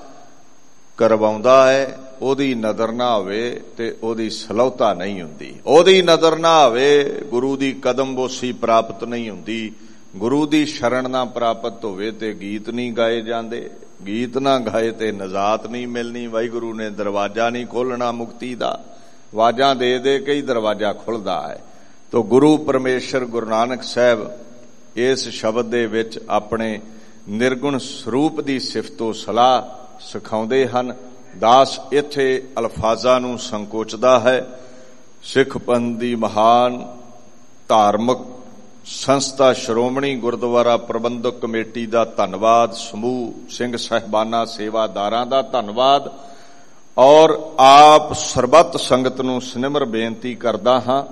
करवाउंदा है। ओदी नदर ना होवे ते ओदी सलाहता नहीं हुंदी। ओदी नदर ना होवे गुरु दी कदम बोसी प्राप्त नहीं हुंदी। गुरु दी शरण ना प्राप्त होवे ते गीत नहीं गाए जांदे। गीत ना गाए ते नजात नहीं मिलनी। वाहिगुरु ने दरवाजा नहीं खोलना मुक्ति दा। वाजां दे दे के ही दरवाजा खुलदा है। तो गुरु परमेश्वर गुरु नानक साहब इस शब्द दे विच अपने निर्गुण स्वरूप दी सिफतो सलाह सिखाउंदे हन। दास इत्थे अल्फाजां नूं संकोचदा है। सिख पंथ दी महान धार्मिक संस्था श्रोमणी गुरुद्वारा प्रबंधक कमेटी दा धन्नवाद, समूह सिंह साहिबाना सेवादारां दा धन्नवाद और आप सरबत संगत नूं सनिमर बेनती करदा हां।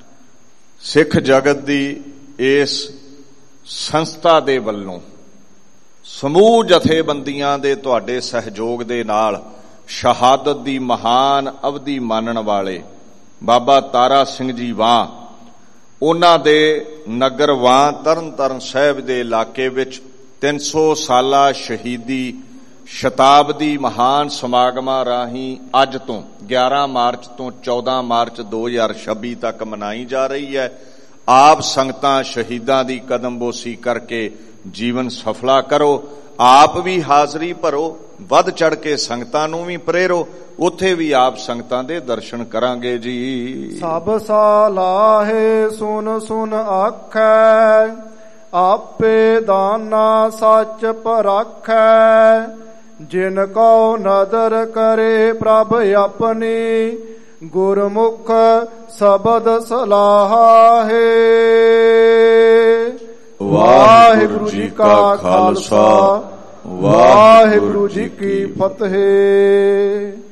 सिख जगत दी इस संस्था दे वल्लों समूह जथेबंदियां दे तुहाडे सहयोग दे नाल शहादत दी महान अवधि मानण वाले बाबा तारा सिंह जी वां उन्हां दे नगर वां तरन तारण साहिब दे इलाके विच तीन सौ साला शहीदी शताब्दी महान समागमां राहीं अज तो ग्यारह मार्च तो चौदह मार्च दो हजार छब्बी तक मनाई जा रही है। आप संगतां शहीदां दी कदमबोसी करके जीवन सफला करो। आप भी हाजरी भरो, वध चढ़ के संगतां नूं भी प्रेरो। उत्थे भी आप संगतां दे दर्शन करांगे जी। सब सलाहे सुन सुन आखै। आपे दाना सच पराखै। जिनको नदर करे प्रभ अपनी गुरमुख शब्द सलाह है। वाहिगुरु जी का खालसा, वाहिगुरु जी की फतेह।